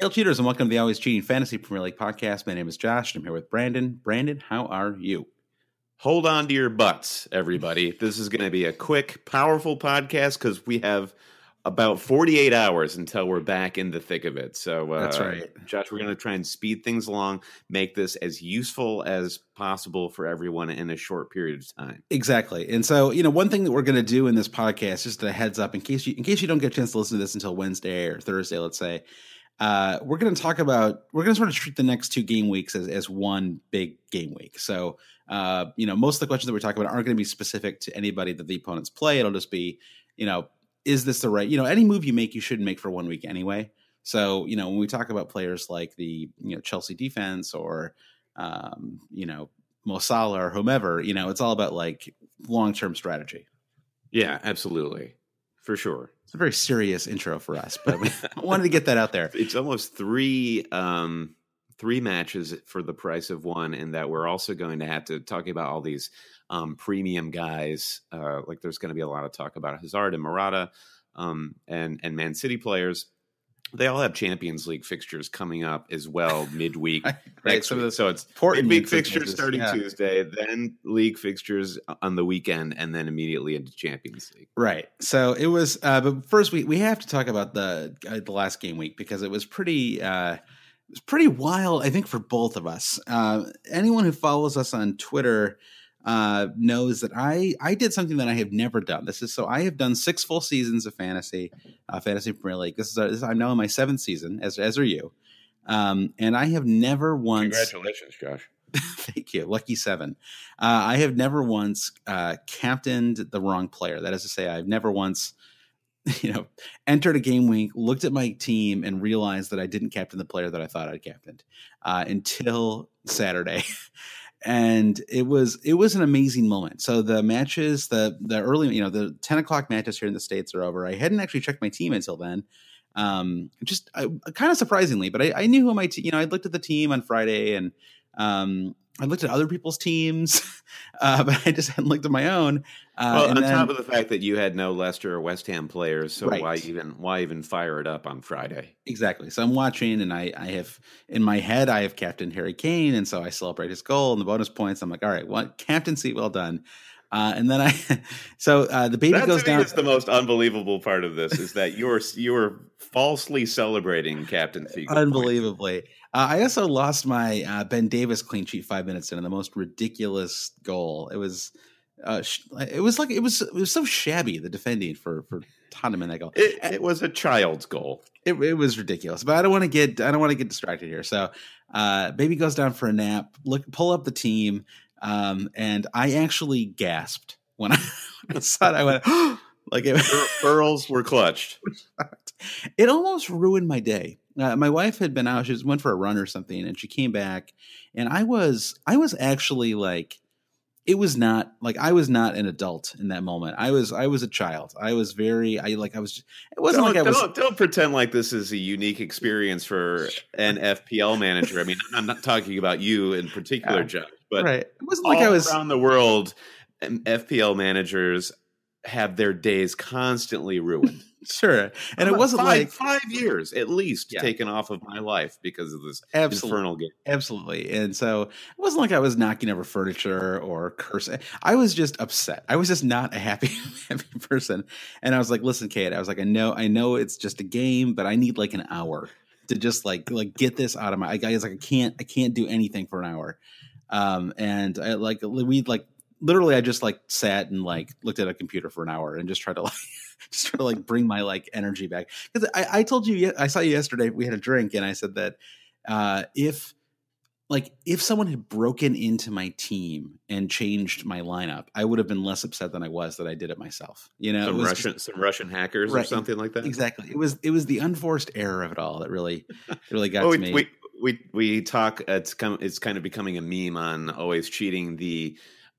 Hail cheaters and welcome to the Always Cheating Fantasy Premier League podcast. My name is Josh and I'm here with Brandon. Brandon, how are you? Hold on to your butts, everybody. This is going to be a quick, powerful podcast because we have about 48 hours until we're back in the thick of it. So that's right. Josh, we're going to try and speed things along, make this as useful as possible for everyone in a short period of time. Exactly. And so, one thing that we're going to do in this podcast, just a heads up, in case you don't get a chance to listen to this until Wednesday or Thursday, let's say, we're going to sort of treat the next 2 game weeks as one big game week. So, most of the questions that we're talking about aren't going to be specific to anybody that the opponents play. It'll just be, is this the right, any move you make, you shouldn't make for 1 week anyway. So, when we talk about players like the, Chelsea defense or, Mo Salah or whomever, it's all about like long-term strategy. Yeah, absolutely. For sure. It's a very serious intro for us, but I wanted to get that out there. It's almost three matches for the price of one, and that we're also going to have to talk about all these premium guys. Like there's going to be a lot of talk about Hazard and Morata and Man City players. They all have Champions League fixtures coming up as well midweek next week. So it's midweek fixtures starting Tuesday, then league fixtures on the weekend, and then immediately into Champions League. Right. So it was, but first we have to talk about the last game week because it was pretty wild, I think, for both of us. Anyone who follows us on Twitter knows that I did something that I have never done. I have done 6 full seasons of fantasy Premier League. I'm now in my 7th season, as are you. And I have never once. Congratulations, Josh. Thank you. Lucky 7. I have never once captained the wrong player. That is to say, I've never once entered a game week, looked at my team, and realized that I didn't captain the player that I thought I'd captained until Saturday. And it was an amazing moment. So the matches, the early, the 10 o'clock matches here in the States are over. I hadn't actually checked my team until then. Kind of surprisingly, but I knew who my team, I looked at the team on Friday and I looked at other people's teams, but I just hadn't looked at my own. Top of the fact that you had no Leicester or West Ham players, so right. why even fire it up on Friday? Exactly. So I'm watching, and I have in my head I have captained Harry Kane, and so I celebrate his goal and the bonus points. I'm like, all right, what captaincy, well done. And then the baby goes down. That's the most unbelievable part of this is that you're falsely celebrating captaincy. Unbelievably. I also lost my Ben Davis clean sheet 5 minutes in the most ridiculous goal. It was so shabby, the defending for Tottenham in that goal. It was a child's goal. It was ridiculous, but I don't want to get distracted here. So, baby goes down for a nap. Pull up the team. And I actually gasped when I saw it. I went, like pearls were clutched. It almost ruined my day. My wife had been out; she went for a run or something, and she came back, and I was actually like, it was not like I was not an adult in that moment. I was a child. I was very. It wasn't like I was. Don't pretend like this is a unique experience for an FPL manager. I mean, I'm not talking about you in particular, Josh. But right. It wasn't like I was around the world. FPL managers have their days constantly ruined. Sure, and it wasn't 5 years at least taken off of my life because of this infernal game. Absolutely, and so it wasn't like I was knocking over furniture or cursing. I was just upset. I was just not a happy person, and I was like, "Listen, Kate," I was like, "I know it's just a game, but I need like an hour to just like get this out of my." I was like, I can't do anything for an hour." And I literally I just like sat and like looked at a computer for an hour and just tried to bring my like energy back. Cause I told you, I saw you yesterday, we had a drink and I said that, if someone had broken into my team and changed my lineup, I would have been less upset than I was that I did it myself. Some Russian hackers or something like that. Exactly. It was the unforced error of it all that really got to me. We talk. It's kind of becoming a meme on Always Cheating, the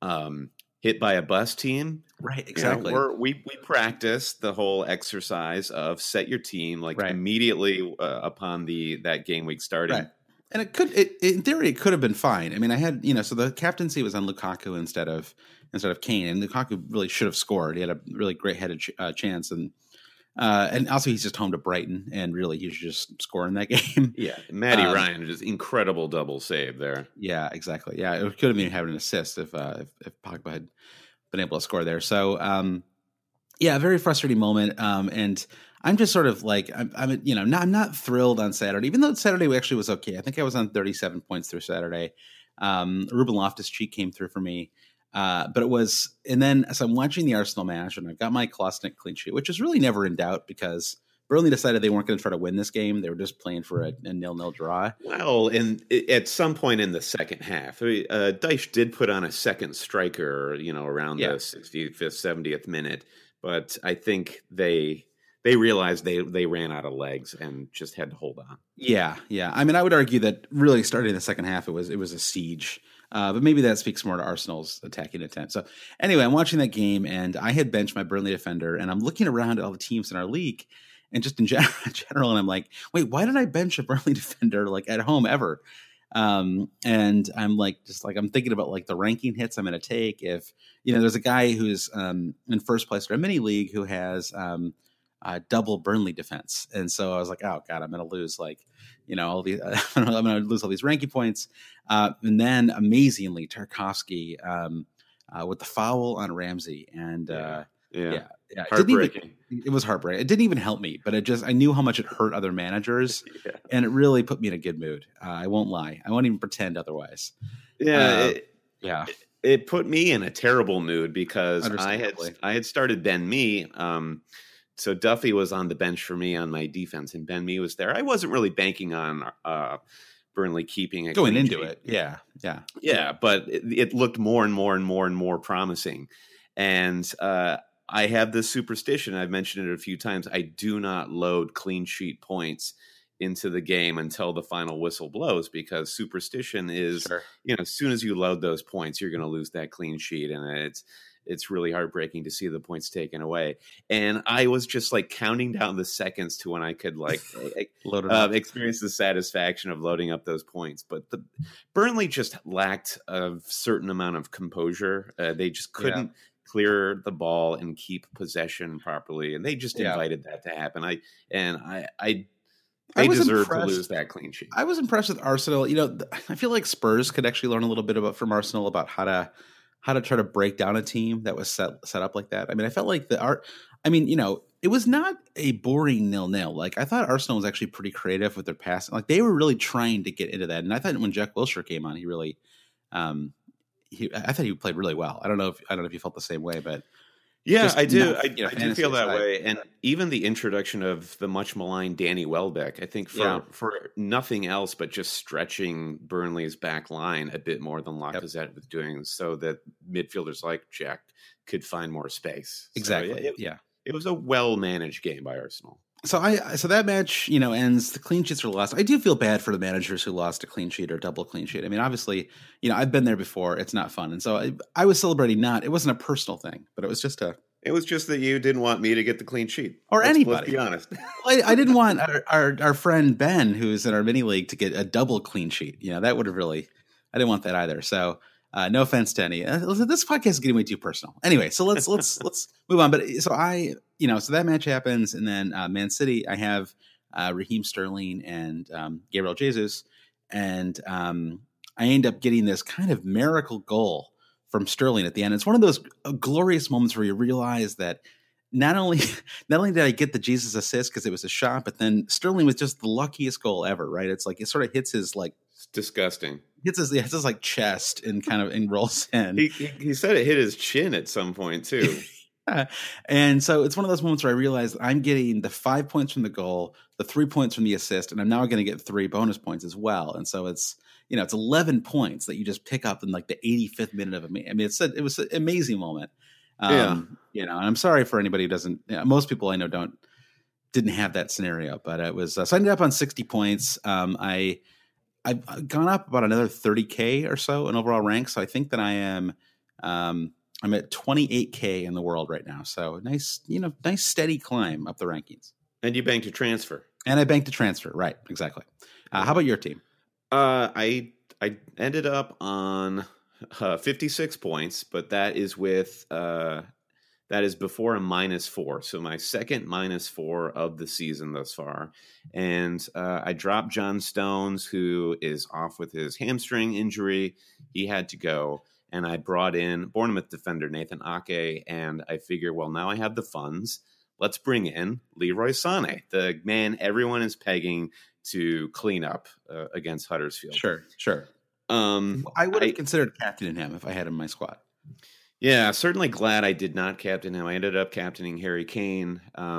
hit by a bus team. Right. Exactly. We practice the whole exercise of set your team immediately upon that game week starting. Right. And in theory, it could have been fine. I mean, I had, so the captaincy was on Lukaku instead of Kane, and Lukaku really should have scored. He had a really great headed chance, and And also he's just home to Brighton, and really he's just scoring that game. Yeah, Matty Ryan, just incredible double save there. Yeah, exactly. Yeah, it could have been having an assist if Pogba had been able to score there. So yeah, very frustrating moment. And I'm just sort of like I'm I'm not thrilled on Saturday, even though Saturday actually was okay. I think I was on 37 points through Saturday. Ruben Loftus-Cheek came through for me. But it was, and then so I'm watching the Arsenal match, and I've got my Kolasinac clean sheet, which is really never in doubt because Burnley decided they weren't going to try to win this game. They were just playing for a 0-0 draw. Well, and at some point in the second half, Dyche did put on a second striker, around the 65th, 70th minute. But I think they realized they ran out of legs and just had to hold on. Yeah. I mean, I would argue that really starting in the second half, it was a siege. But maybe that speaks more to Arsenal's attacking intent. So anyway, I'm watching that game, and I had benched my Burnley defender, and I'm looking around at all the teams in our league, and just in general, and I'm like, wait, why did I bench a Burnley defender like at home ever? And I'm like, I'm thinking about like the ranking hits I'm going to take. If there's a guy who's in first place for a mini league who has double Burnley defense, and so I was like, oh god, I'm going to lose all these. I'm going to lose all these ranking points. And then amazingly, Tarkovsky with the foul on Ramsey, and yeah. Heartbreaking. It was heartbreaking. It didn't even help me, but I knew how much it hurt other managers, and it really put me in a good mood. I won't lie. I won't even pretend otherwise. It put me in a terrible mood because I had started Ben Mee. So Duffy was on the bench for me on my defense, and Ben Mee was there. I wasn't really banking on Burnley keeping it going into it. Yeah. But it looked more and more and more and more promising. And I have this superstition. I've mentioned it a few times. I do not load clean sheet points into the game until the final whistle blows, because superstition is, as soon as you load those points, you're going to lose that clean sheet. And it's really heartbreaking to see the points taken away. And I was just like counting down the seconds to when I could experience the satisfaction of loading up those points. But Burnley just lacked a certain amount of composure. They just couldn't clear the ball and keep possession properly. And they just invited that to happen. They deserve to lose that clean sheet. I was impressed with Arsenal. I feel like Spurs could actually learn a little bit from Arsenal about how to try to break down a team that was set up like that. I mean, I felt like it was not a boring 0-0. Like, I thought Arsenal was actually pretty creative with their passing. Like, they were really trying to get into that. And I thought when Jack Wilshere came on, he really, I thought he played really well. I don't know if you felt the same way, but yeah, I do. I do feel that way. And even the introduction of the much maligned Danny Welbeck, I think for nothing else but just stretching Burnley's back line a bit more than Lacazette was doing, so that midfielders like Jack could find more space. Exactly. So it was a well-managed game by Arsenal. So that match, ends. The clean sheets are lost. I do feel bad for the managers who lost a clean sheet or double clean sheet. I mean, obviously, I've been there before. It's not fun, and so I was celebrating. It wasn't a personal thing, but it was just that you didn't want me to get the clean sheet, or anybody. Let's be honest. I didn't want our friend Ben, who's in our mini league, to get a double clean sheet. That would have really. I didn't want that either. So. No offense to any. This podcast is getting way too personal. Anyway, so let's move on. But so so that match happens, and then Man City, I have Raheem Sterling and Gabriel Jesus, and I end up getting this kind of miracle goal from Sterling at the end. It's one of those glorious moments where you realize that not only did I get the Jesus assist because it was a shot, but then Sterling was just the luckiest goal ever. Right? It's like it sort of hits his like. It's disgusting. Hits his like chest and kind of rolls in. He said it hit his chin at some point too. And so it's one of those moments where I realized I'm getting the 5 points from the goal, the 3 points from the assist, and I'm now going to get 3 bonus points as well. And so it's it's 11 points that you just pick up in like the 85th minute of a game. I mean, it was an amazing moment. And I'm sorry for anybody who doesn't. Most people I know didn't have that scenario, but it was. So I ended up on 60 points. I've gone up about another 30K or so in overall rank. So I think that I am, I'm at 28K in the world right now. So nice steady climb up the rankings. And you banked a transfer. And I banked a transfer. Right. Exactly. How about your team? I ended up on 56 points, but that is with That is before a -4. So my second -4 of the season thus far. And I dropped John Stones, who is off with his hamstring injury. He had to go. And I brought in Bournemouth defender Nathan Ake. And I figure, well, now I have the funds. Let's bring in Leroy Sané, the man everyone is pegging to clean up against Huddersfield. Sure. I would have considered captaining him if I had him in my squad. Yeah, certainly glad I did not captain him. I ended up captaining Harry Kane,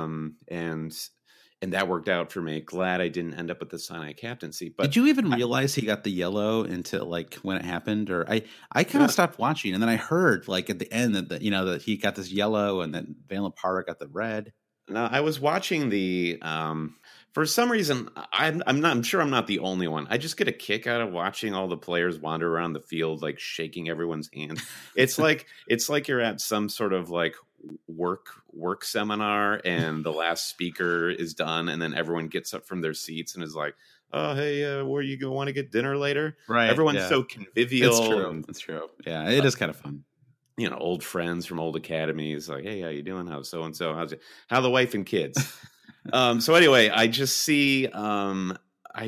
and that worked out for me. Glad I didn't end up with the Sané captaincy. But did you even realize he got the yellow until like when it happened? Or I kind of stopped watching, and then I heard like at the end that that he got this yellow, and then Van Lepara got the red. No, I was watching the. For some reason, I'm sure I'm not the only one. I just get a kick out of watching all the players wander around the field, like shaking everyone's hand. It's like you're at some sort of like work seminar, and the last speaker is done, and then everyone gets up from their seats and is like, "Oh, hey, where you go? Want to get dinner later?" Right? Everyone's so convivial. It's true. It's true. Yeah, it is kind of fun. Old friends from old academies, like, "Hey, how you doing? How's so and so? How the wife and kids?" So anyway, I just see the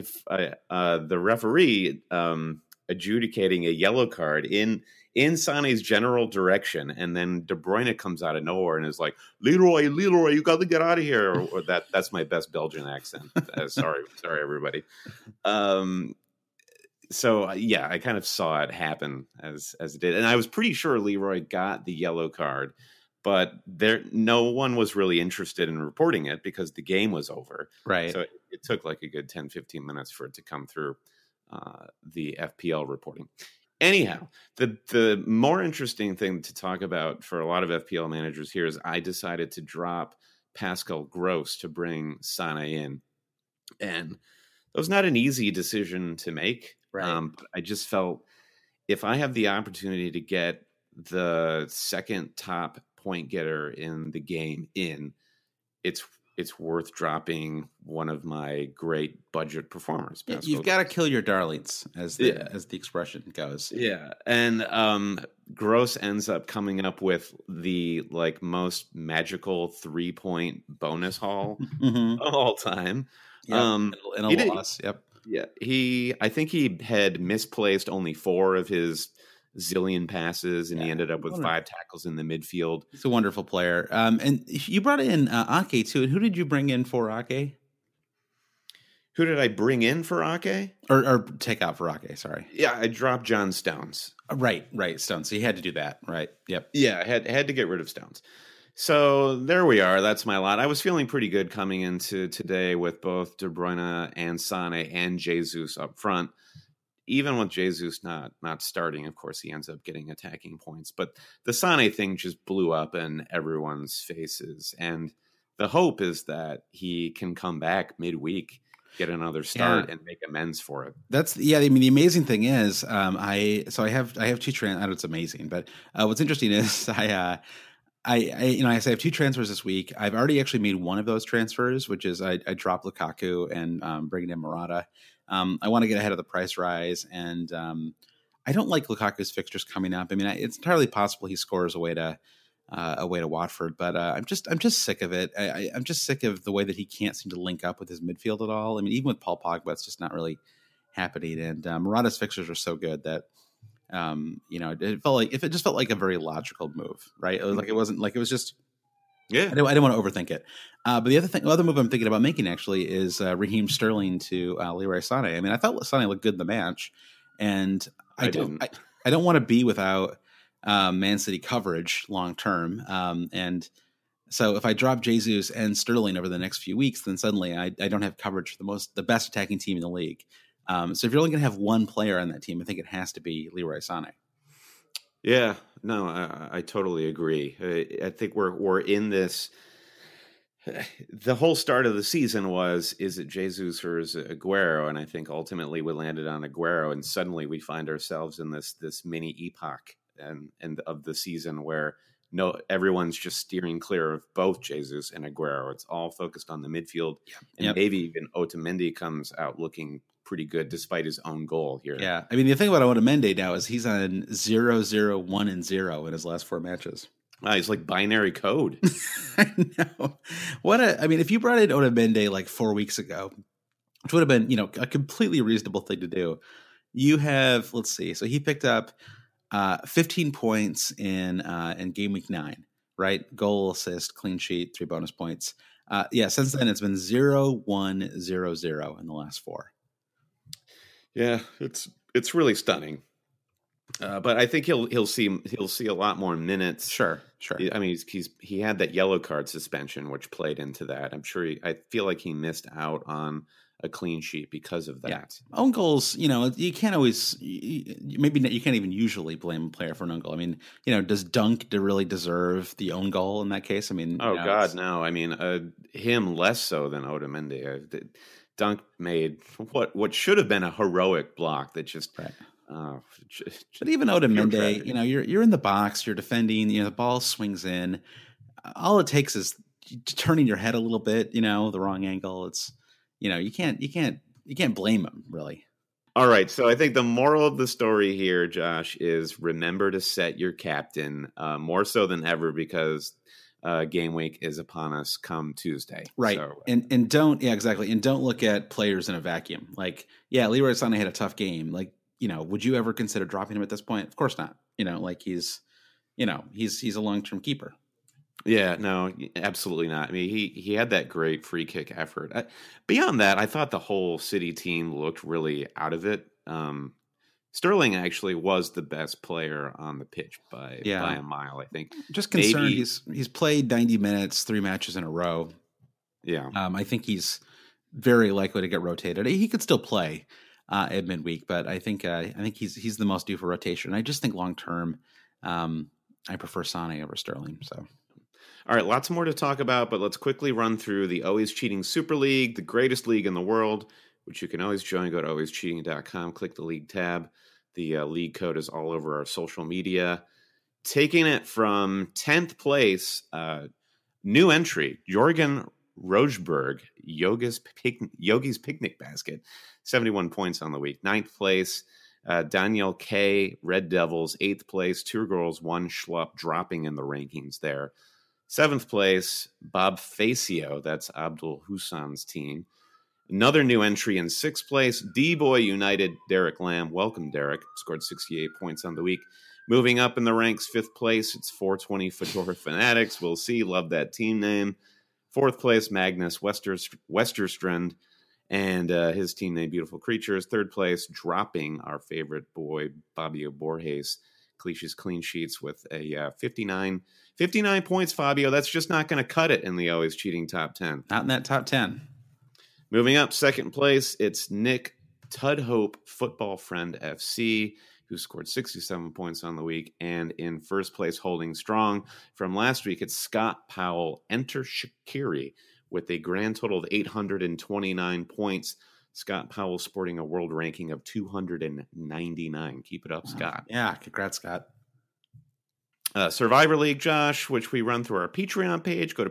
referee adjudicating a yellow card in Sané's general direction, and then De Bruyne comes out of nowhere and is like, Leroy, you got to get out of here. Or that's my best Belgian accent. Sorry, everybody. So yeah, I kind of saw it happen as it did, and I was pretty sure Leroy got the yellow card. But no one was really interested in reporting it because the game was over. Right. So it took like a good 10, 15 minutes for it to come through the FPL reporting. Anyhow, the more interesting thing to talk about for a lot of FPL managers here is I decided to drop Pascal Gross to bring Sané in. And it was not an easy decision to make. Right. But I just felt if I have the opportunity to get the second top point getter in the game it's worth dropping one of my great budget performers. You've got to kill your darlings, as the expression goes. Yeah, and Gross ends up coming up with the like most magical 3-point bonus haul of all time. Yep. In a loss. Yep. Yeah, I think he had misplaced only 4 of his zillion passes, and he ended up with 5 tackles in the midfield. He's a wonderful player. And you brought in Ake too. And who did you bring in for Ake? Who did I bring in for Ake? Or take out for Ake? Sorry. Yeah, I dropped John Stones. Right, Stones. So you had to do that, right? Yep. Yeah, I had to get rid of Stones. So there we are. That's my lot. I was feeling pretty good coming into today with both De Bruyne and Sané and Jesus up front. Even with Jesus not starting, of course, he ends up getting attacking points. But the Sané thing just blew up in everyone's faces. And the hope is that he can come back midweek, get another start, and make amends for it. I mean, the amazing thing is, I have 2 I know it's amazing, but what's interesting is I have 2 transfers this week. I've already actually made one of those transfers, which is I dropped Lukaku and bringing in Morata. I want to get ahead of the price rise, and I don't like Lukaku's fixtures coming up. I mean, it's entirely possible he scores away to Watford, but I'm just sick of it. I'm just sick of the way that he can't seem to link up with his midfield at all. I mean, even with Paul Pogba, it's just not really happening. And Morata's fixtures are so good that it felt like a very logical move, right? It was like it was just. Yeah, I didn't want to overthink it. But the other move I'm thinking about making actually is Raheem Sterling to Leroy Sané. I mean, I thought Sané looked good in the match, and I don't want to be without Man City coverage long term. And so if I drop Jesus and Sterling over the next few weeks, then suddenly I don't have coverage for the best attacking team in the league. So if you're only going to have one player on that team, I think it has to be Leroy Sané. Yeah, no, I totally agree. I think we're in this. The whole start of the season is it Jesus or is it Aguero? And I think ultimately we landed on Aguero, and suddenly we find ourselves in this mini epoch and of the season where everyone's just steering clear of both Jesus and Aguero. It's all focused on the midfield, and maybe even Otamendi comes out looking pretty good despite his own goal here. Yeah, I mean the thing about Otamendi now is he's on 0-0-1-0 in his last 4 matches. He's like binary code. I know. I mean, if you brought in Otamendi like 4 weeks ago, which would have been, a completely reasonable thing to do. You have, let's see. So he picked up 15 points in game week 9, right? Goal, assist, clean sheet, 3 bonus points. Since then it's been 0-1-0-0 in the last 4. Yeah, it's really stunning. But I think he'll see a lot more minutes. Sure. I mean, he had that yellow card suspension, which played into that. I'm sure. I feel like he missed out on a clean sheet because of that. Yeah. Own goals, you can't always. Maybe you can't even usually blame a player for an own goal. I mean, does Dunk really deserve the own goal in that case? I mean, God, no. I mean, him less so than Otamendi. Dunk made what should have been a heroic block that just. Right. But even Otamendi, you're in the box, you're defending, the ball swings in. All it takes is turning your head a little bit, the wrong angle. It's, you can't blame him, really. All right, so I think the moral of the story here, Josh, is remember to set your captain more so than ever because game week is upon us come Tuesday. Right. So, and don't, exactly. And don't look at players in a vacuum. Like, Leroy Sané had a tough game. Like, would you ever consider dropping him at this point? Of course not. He's a long-term keeper. Yeah, no, absolutely not. I mean, he had that great free kick effort. Beyond that, I thought the whole City team looked really out of it. Sterling actually was the best player on the pitch by a mile, I think. Just concerned he's played 90 minutes, 3 matches in a row. Yeah. I think he's very likely to get rotated. He could still play at midweek, but I think he's the most due for rotation. I just think long term, I prefer Sané over Sterling. So, all right, lots more to talk about, but let's quickly run through the Always Cheating Super League, the greatest league in the world, which you can always join. Go to alwayscheating.com, click the league tab. The league code is all over our social media. Taking it from 10th place, new entry, Jorgen Rojberg, Yogi's Picnic Basket, 71 points on the week. 9th place, Daniel K, Red Devils, 8th place, 2 goals, 1 schlup, dropping in the rankings there. 7th place, Bob Facio, that's Abdul Hussein's team. Another new entry in 6th place, D-Boy United, Derek Lamb. Welcome, Derek. Scored 68 points on the week. Moving up in the ranks, 5th place, it's 420 Fedora Fanatics. We'll see. Love that team name. 4th place, Magnus Westerstrand and his team name, Beautiful Creatures. 3rd place, dropping our favorite boy, Fabio Borges. Cliché's clean sheets with a 59 points, Fabio. That's just not going to cut it in the Always Cheating top 10. Not in that top 10. Moving up, 2nd place, it's Nick Tudhope, Football Friend FC, who scored 67 points on the week. And in 1st place, holding strong from last week, it's Scott Powell, Enter Shaqiri, with a grand total of 829 points. Scott Powell sporting a world ranking of 299. Keep it up, Scott. Yeah, congrats, Scott. Survivor League, Josh, which we run through our Patreon page. Go to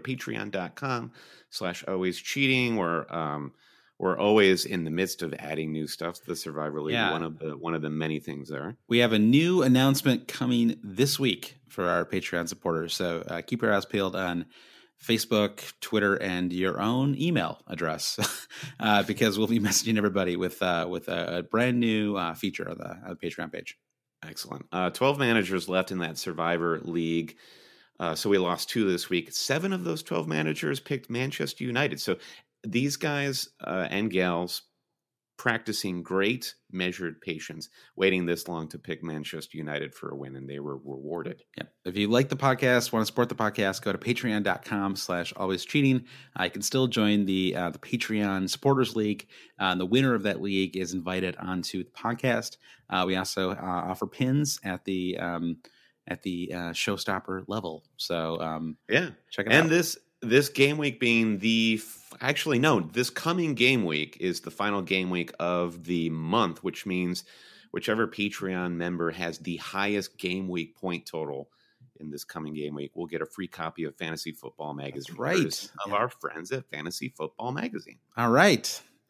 patreon.com/alwayscheating. We're always in the midst of adding new stuff to the Survivor League. Yeah. One of the many things there. We have a new announcement coming this week for our Patreon supporters. So keep your eyes peeled on Facebook, Twitter, and your own email address because we'll be messaging everybody with a brand new feature on the Patreon page. Excellent. 12 managers left in that Survivor League. So we lost 2 this week. 7 of those 12 managers picked Manchester United. So these guys and gals practicing great measured patience, waiting this long to pick Manchester United for a win, and they were rewarded. Yeah. If you like the podcast, want to support the podcast, go to patreon.com/alwayscheating. You can still join the Patreon Supporters League. The winner of that league is invited onto the podcast. We also offer pins at the showstopper level. So check it out. And this game week being this coming game week is the final game week of the month, which means whichever Patreon member has the highest game week point total in this coming game week will get a free copy of Fantasy Football Magazine. That's right. Of our friends at Fantasy Football Magazine. All right.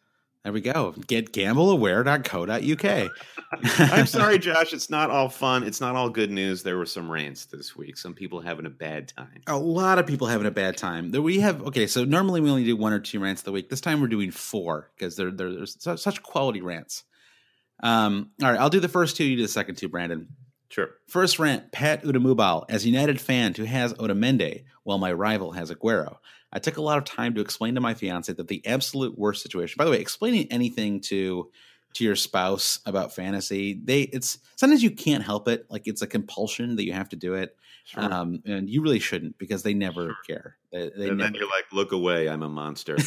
There we go. Get gambleaware.co.uk. I'm sorry, Josh. It's not all fun. It's not all good news. There were some rants this week. Some people having a bad time. A lot of people having a bad time. So normally we only do 1 or 2 rants a week. This time we're doing 4 because there's such quality rants. All right, I'll do the first 2. You do the second 2, Brandon. Sure. First rant, Pat Udamubal. As a United fan who has Otamendi, while my rival has Aguero, I took a lot of time to explain to my fiance that the absolute worst situation. By the way, explaining anything to your spouse about fantasy, it's sometimes you can't help it. Like it's a compulsion that you have to do it, Sure. and you really shouldn't because they never care. They and never then you're like, look away, I'm a monster.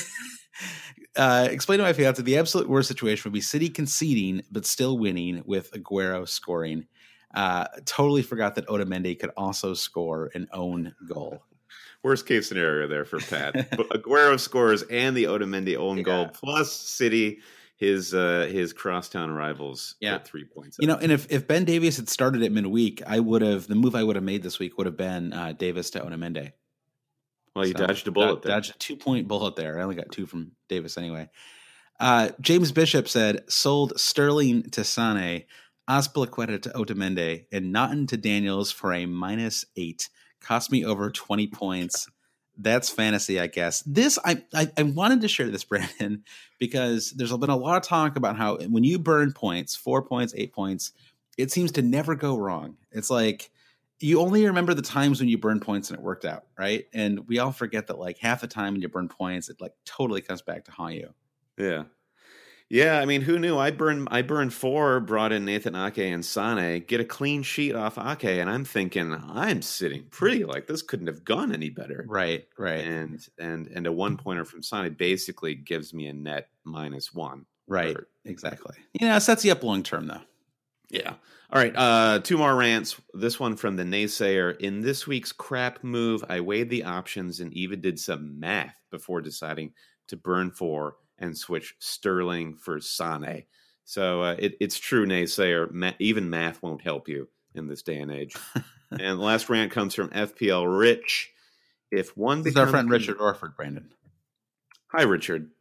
Explain to my fiance the absolute worst situation would be City conceding but still winning with Aguero scoring. Totally forgot that Otamendi could also score an own goal. Worst case scenario there for Pat. Aguero scores and the Otamendi own goal plus City, his crosstown rivals, get 3 points. And if Ben Davies had started at midweek, the move I would have made this week would have been Davis to Otamendi. Well, you dodged a bullet there. Dodged a 2-point bullet there. I only got 2 from Davis anyway. James Bishop said, sold Sterling to Sane, Azpilicueta to Otamendi, and Naughton to Daniels for a -8. Cost me over 20 points. That's fantasy, I guess. I wanted to share this, Brandon, because there's been a lot of talk about how when you burn points, 4 points, 8 points, it seems to never go wrong. It's like you only remember the times when you burn points and it worked out, right? And we all forget that like half the time when you burn points, it like totally comes back to haunt you. Yeah. Yeah, I mean, who knew? I burned 4, brought in Nathan Ake and Sane, get a clean sheet off Ake, and I'm thinking I'm sitting pretty. Like this couldn't have gone any better. Right. And a 1-pointer from Sane basically gives me a net -1. Right. Exactly. It sets you up long term though. Yeah. All right. 2 more rants. This one from the naysayer. In this week's crap move, I weighed the options and even did some math before deciding to burn 4 and switch Sterling for Sane. So it's true, naysayer. Even math won't help you in this day and age. And the last rant comes from FPL Rich. If one this is our friend Richard Orford, Brandon. Hi, Richard.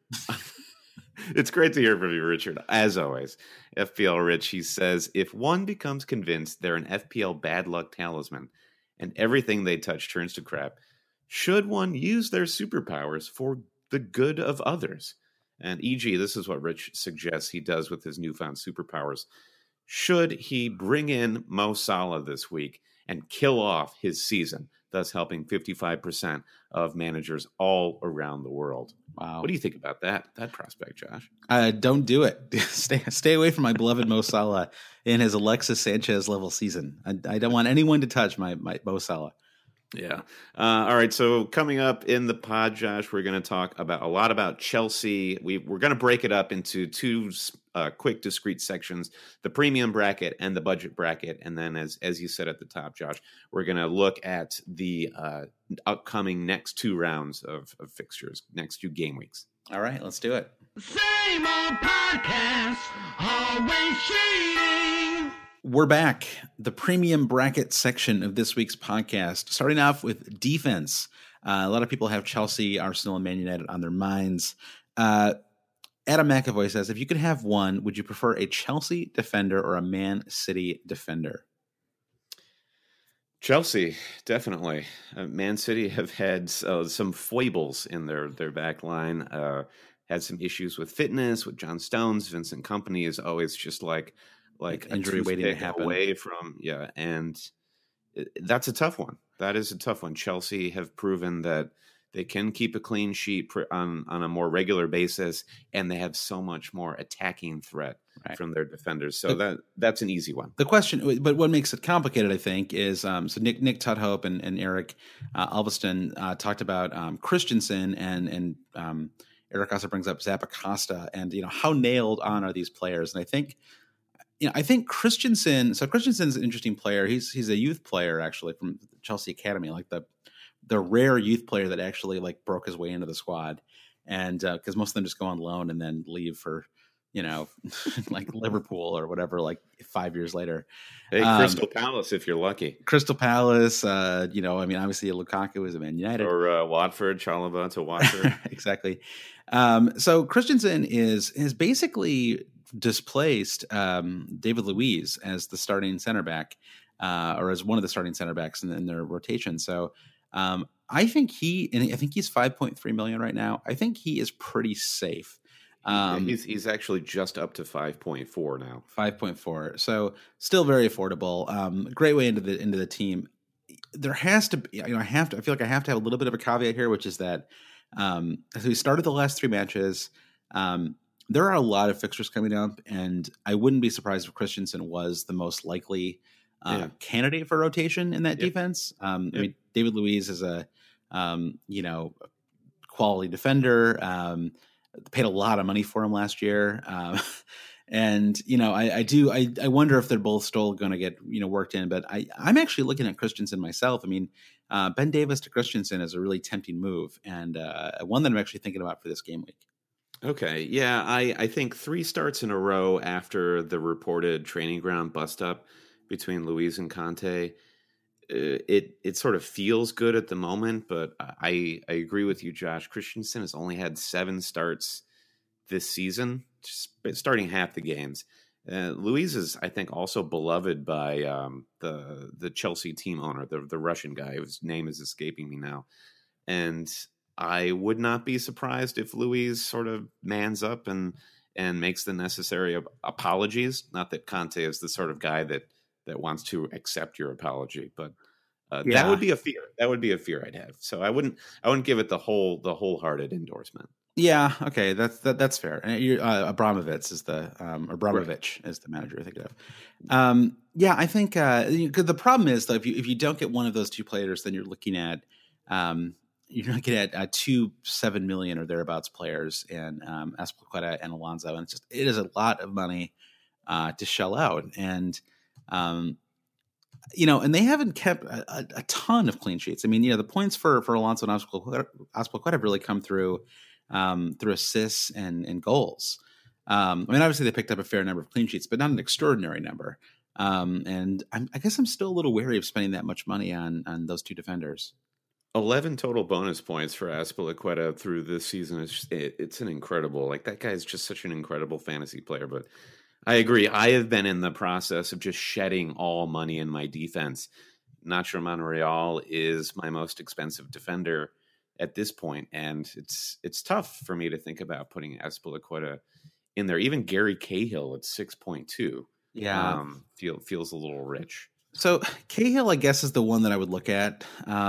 It's great to hear from you, Richard. As always, FPL Rich, he says, if one becomes convinced they're an FPL bad luck talisman and everything they touch turns to crap, should one use their superpowers for the good of others? And e.g., this is what Rich suggests he does with his newfound superpowers. Should he bring in Mo Salah this week and kill off his season, thus helping 55% of managers all around the world? Wow. What do you think about that prospect, Josh? Don't do it. Stay away from my beloved Mo Salah in his Alexis Sanchez level season. I don't want anyone to touch my Mo Salah. Yeah. All right. So coming up in the pod, Josh, we're going to talk a lot about Chelsea. We're going to break it up into 2 quick, discrete sections: the premium bracket and the budget bracket. And then, as you said at the top, Josh, we're going to look at the upcoming next 2 rounds of fixtures, next 2 game weeks. All right, let's do it. Same old podcast, always cheating. We're back. The premium bracket section of this week's podcast, starting off with defense. A lot of people have Chelsea, Arsenal, and Man United on their minds. Adam McAvoy says, if you could have one, would you prefer a Chelsea defender or a Man City defender? Chelsea, definitely. Man City have had some foibles in their back line. Had some issues with fitness, with John Stones. Vincent Kompany is always just like injury waiting to happen away from, and that's a tough one. That is a tough one. Chelsea have proven that they can keep a clean sheet on a more regular basis, and they have so much more attacking threat from their defenders. So that's an easy one. The question, but what makes it complicated, I think, is so Nick Tudhope and Eric Alveston talked about Christensen and Eric also brings up Zappacosta, and how nailed on are these players? And I think Christensen. So Christensen's an interesting player. He's a youth player actually from Chelsea Academy, like the rare youth player that actually like broke his way into the squad, and because most of them just go on loan and then leave for like Liverpool or whatever, like 5 years later. Hey, Crystal Palace, if you're lucky. Crystal Palace, obviously Lukaku is a Man United. Or Watford, Chalobah to Watford. Exactly. So Christensen is basically displaced David Luiz as the starting center back, or as one of the starting center backs in their rotation. So I think he's 5.3 million right now. I think he is pretty safe. He's actually just up to 5.4 now. 5.4, so still very affordable. Great way into the team. There has to be, I feel like I have to have a little bit of a caveat here, which is that as we started the last 3 matches, there are a lot of fixtures coming up, and I wouldn't be surprised if Christensen was the most likely candidate for rotation in that defense. I mean, David Luiz is a quality defender. Paid a lot of money for him last year. And, I wonder if they're both still going to get, worked in, but I'm actually looking at Christensen myself. I mean, Ben Davies to Christensen is a really tempting move, and one that I'm actually thinking about for this game week. Okay. Yeah. I think 3 starts in a row after the reported training ground bust up between Luiz and Conte. It sort of feels good at the moment, but I agree with you, Josh. Christensen has only had 7 starts this season, just starting half the games. Luiz is, I think, also beloved by the Chelsea team owner, the Russian guy whose name is escaping me now. And I would not be surprised if Luiz sort of mans up and makes the necessary apologies. Not that Conte is the sort of guy that wants to accept your apology, but that would be a fear. That would be a fear I'd have. So I wouldn't give it the wholehearted endorsement. Yeah, okay, that's fair. Abramovich is the is the manager I think of. I think the problem is though, if you don't get one of those 2 players, then you're looking at 2 7 million or thereabouts players in Azpilicueta and Alonso, and it is a lot of money to shell out, and and they haven't kept a ton of clean sheets. I mean, the points for Alonso and Azpilicueta have really come through assists and goals. I mean, obviously they picked up a fair number of clean sheets, but not an extraordinary number. And I guess I'm still a little wary of spending that much money on those 2 defenders. 11 total bonus points for Azpilicueta through this season. It's an incredible, that guy is just such an incredible fantasy player. But I agree. I have been in the process of just shedding all money in my defense. Nacho Monreal is my most expensive defender at this point, and it's tough for me to think about putting Azpilicueta in there. Even Gary Cahill at 6.2, feels a little rich. So Cahill, I guess, is the one that I would look at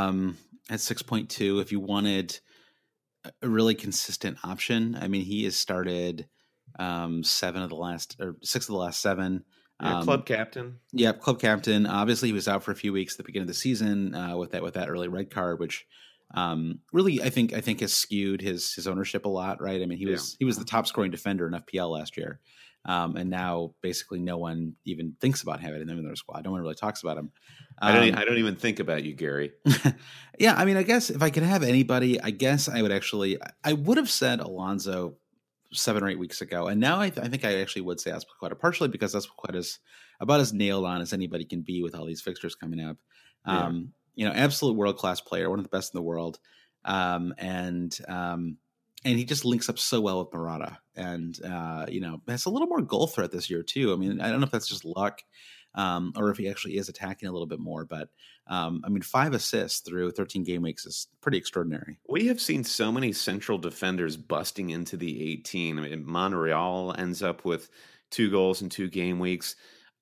6.2 if you wanted a really consistent option. I mean, he has started 6 of the last 7. Club captain. Yeah, club captain. Obviously, he was out for a few weeks at the beginning of the season with that early red card, which really I think has skewed his ownership a lot, right? I mean, he was the top scoring defender in FPL last year, and now basically no one even thinks about having him in their squad. No one really talks about him. I don't even think about you, Gary. Yeah, I mean, I guess if I could have anybody, I guess I would have said Alonso 7 or 8 weeks ago, and now I think I actually would say Azpilicueta, partially because Azpilicueta is about as nailed on as anybody can be with all these fixtures coming up. Absolute world-class player, one of the best in the world. And he just links up so well with Morata, and has a little more goal threat this year too. I mean, I don't know if that's just luck, or if he actually is attacking a little bit more, but 5 assists through 13 game weeks is pretty extraordinary. We have seen so many central defenders busting into the 18. I mean, Monreal ends up with 2 goals in 2 game weeks.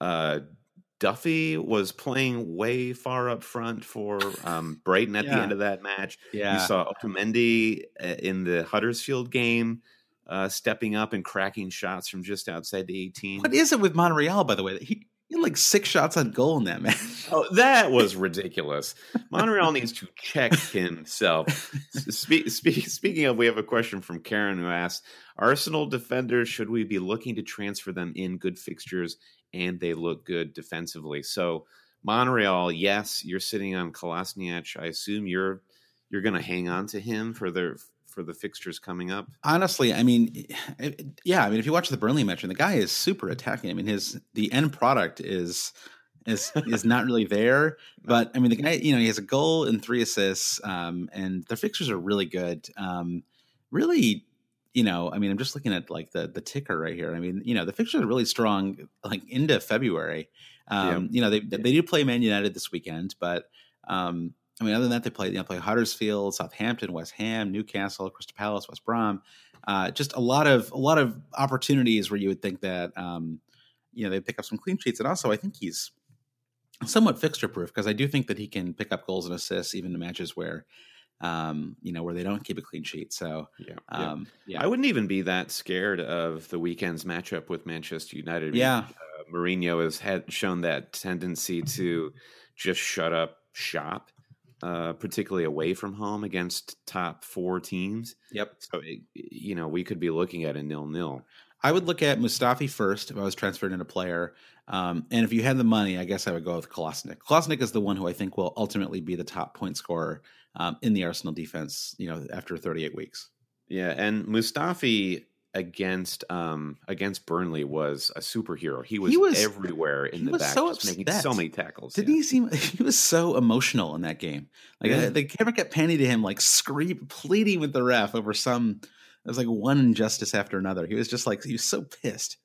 Duffy was playing way far up front for Brighton at the end of that match. Yeah. You saw Otamendi in the Huddersfield game stepping up and cracking shots from just outside the 18. What is it with Monreal, by the way? He had 6 shots on goal in that match. Oh, that was ridiculous. Monreal needs to check himself. Speaking of, we have a question from Karen who asks, Arsenal defenders, should we be looking to transfer them in good fixtures and they look good defensively? So Monreal, yes, you're sitting on Kolasinac. I assume you're going to hang on to him for for the fixtures coming up? Honestly, I mean, yeah, I mean, if you watch the Burnley match, and the guy is super attacking. I mean, the end product is not really there, but I mean, the guy, he has a goal and 3 assists, and the fixtures are really good. Really, I mean, I'm just looking at like the ticker right here. I mean, the fixtures are really strong, like into February. They do play Man United this weekend, but I mean, other than that, they play Huddersfield, Southampton, West Ham, Newcastle, Crystal Palace, West Brom. Just a lot of opportunities where you would think that they pick up some clean sheets, and also I think he's somewhat fixture proof, because I do think that he can pick up goals and assists even in matches where where they don't keep a clean sheet. So I wouldn't even be that scared of the weekend's matchup with Manchester United. Mourinho has shown that tendency to just shut up shop, particularly away from home against top 4 teams. Yep. So, we could be looking at a 0-0. I would look at Mustafi first if I was transferred in a player. And if you had the money, I guess I would go with Kolasinac. Kolasinac is the one who I think will ultimately be the top point scorer in the Arsenal defense, after 38 weeks. Yeah, and Mustafi against Burnley was a superhero. He was everywhere in the back, just making so many tackles. Didn't he seem? He was so emotional in that game. Like the camera kept panning to him, like pleading with the ref over some. It was like one injustice after another. He was just like, he was so pissed.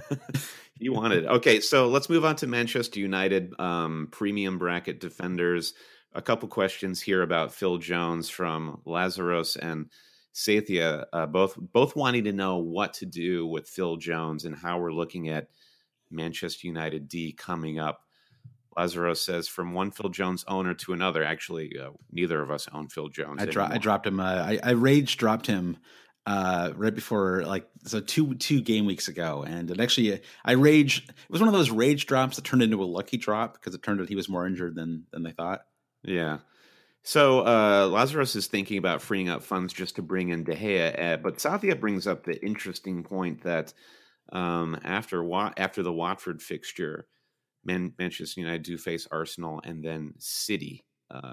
He wanted. Okay, so let's move on to Manchester United premium bracket defenders. A couple questions here about Phil Jones from Lazarus and Sathia, both wanting to know what to do with Phil Jones and how we're looking at Manchester United D coming up. Lazarus says, from one Phil Jones owner to another. Actually, neither of us own Phil Jones. I dropped him. I rage dropped him right before, two game weeks ago, and actually it was one of those rage drops that turned into a lucky drop, because it turned out he was more injured than they thought. Yeah. So Lazarus is thinking about freeing up funds just to bring in De Gea, but Sathia brings up the interesting point that after the Watford fixture, Manchester United do face Arsenal and then City,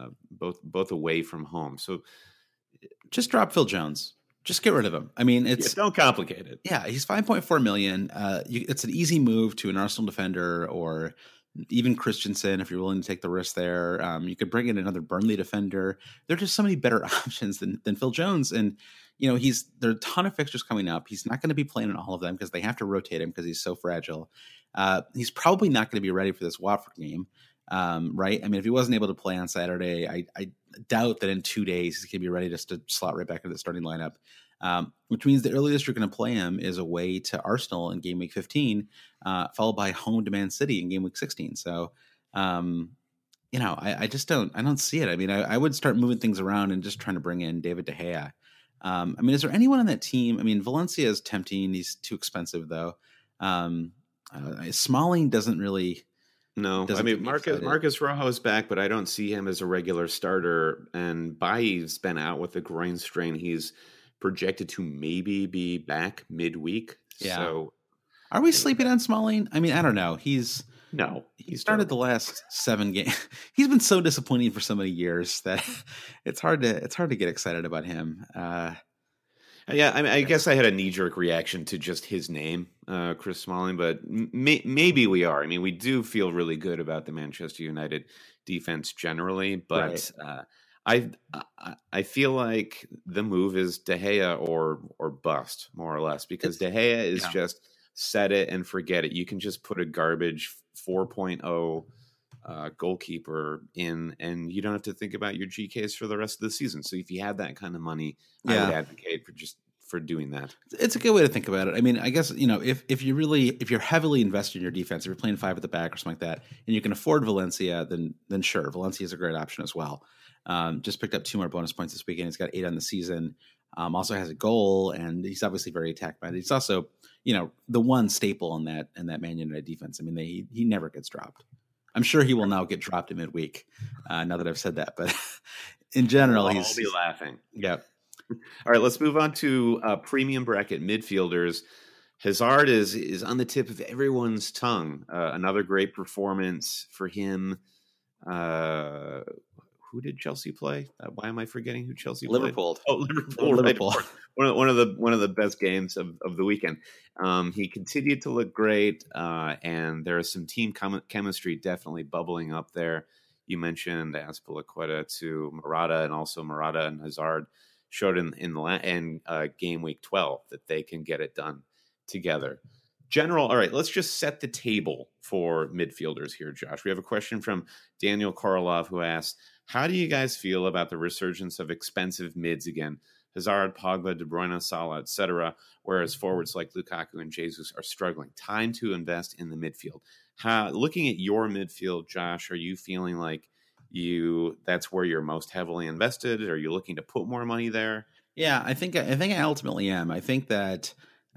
both away from home. So just drop Phil Jones. Just get rid of him. I mean, don't complicate it. Yeah, he's 5.4 million. It's an easy move to an Arsenal defender, or even Christensen, if you're willing to take the risk there. You could bring in another Burnley defender. There are just so many better options than Phil Jones. And, there are a ton of fixtures coming up. He's not going to be playing in all of them because they have to rotate him because he's so fragile. He's probably not going to be ready for this Watford game, right? I mean, if he wasn't able to play on Saturday, I doubt that in 2 days he's going to be ready just to slot right back into the starting lineup. Which means the earliest you're going to play him is away to Arsenal in game week 15, followed by home to Man City in game week 16. So, I just don't see it. I mean, I would start moving things around and just trying to bring in David De Gea. I mean, is there anyone on that team? I mean, Valencia is tempting. He's too expensive though. Smalling doesn't really. No, I mean, Marcus Rojo is back, but I don't see him as a regular starter. And Bailly's been out with a groin strain. He's projected to maybe be back midweek. Yeah. So, are we sleeping on Smalling? I mean, I don't know. He started the last 7 games. He's been so disappointing for so many years that it's hard to get excited about him. Yeah, I mean, I guess I had a knee-jerk reaction to just his name, Chris Smalling, but maybe we are. I mean, we do feel really good about the Manchester United defense generally, but right. I feel like the move is De Gea or bust, more or less, because De Gea is just set it and forget it. You can just put a garbage 4.0 goalkeeper in, and you don't have to think about your GKs for the rest of the season. So if you had that kind of money, I would advocate for doing that. It's a good way to think about it. I mean, I guess, if you're heavily invested in your defense, if you're playing 5 at the back or something like that, and you can afford Valencia, then sure, Valencia is a great option as well. Just picked up 2 more bonus points this weekend. He's got 8 on the season. Also has a goal, and he's obviously very attack-minded. He's also, the one staple in that Man United defense. I mean, he never gets dropped. I'm sure he will now get dropped in midweek. Now that I've said that, but in general, I'll be laughing. Yeah. All right, let's move on to premium bracket midfielders. Hazard is on the tip of everyone's tongue. Another great performance for him. who did Chelsea play? Why am I forgetting who Chelsea Liverpool. played? Oh, Liverpool. Liverpool. Right. One of the best games of the weekend. He continued to look great, and there is some team chemistry definitely bubbling up there. You mentioned Azpilicueta to Morata, and also Morata and Hazard showed in game week 12 that they can get it done together. All right, let's just set the table for midfielders here, Josh. We have a question from Daniel Korolov who asks, how do you guys feel about the resurgence of expensive mids again? Hazard, Pogba, De Bruyne, Salah, etc., whereas forwards like Lukaku and Jesus are struggling. Time to invest in the midfield. Looking at your midfield, Josh, are you feeling like that's where you're most heavily invested? Are you looking to put more money there? Yeah, I think I ultimately am. I think that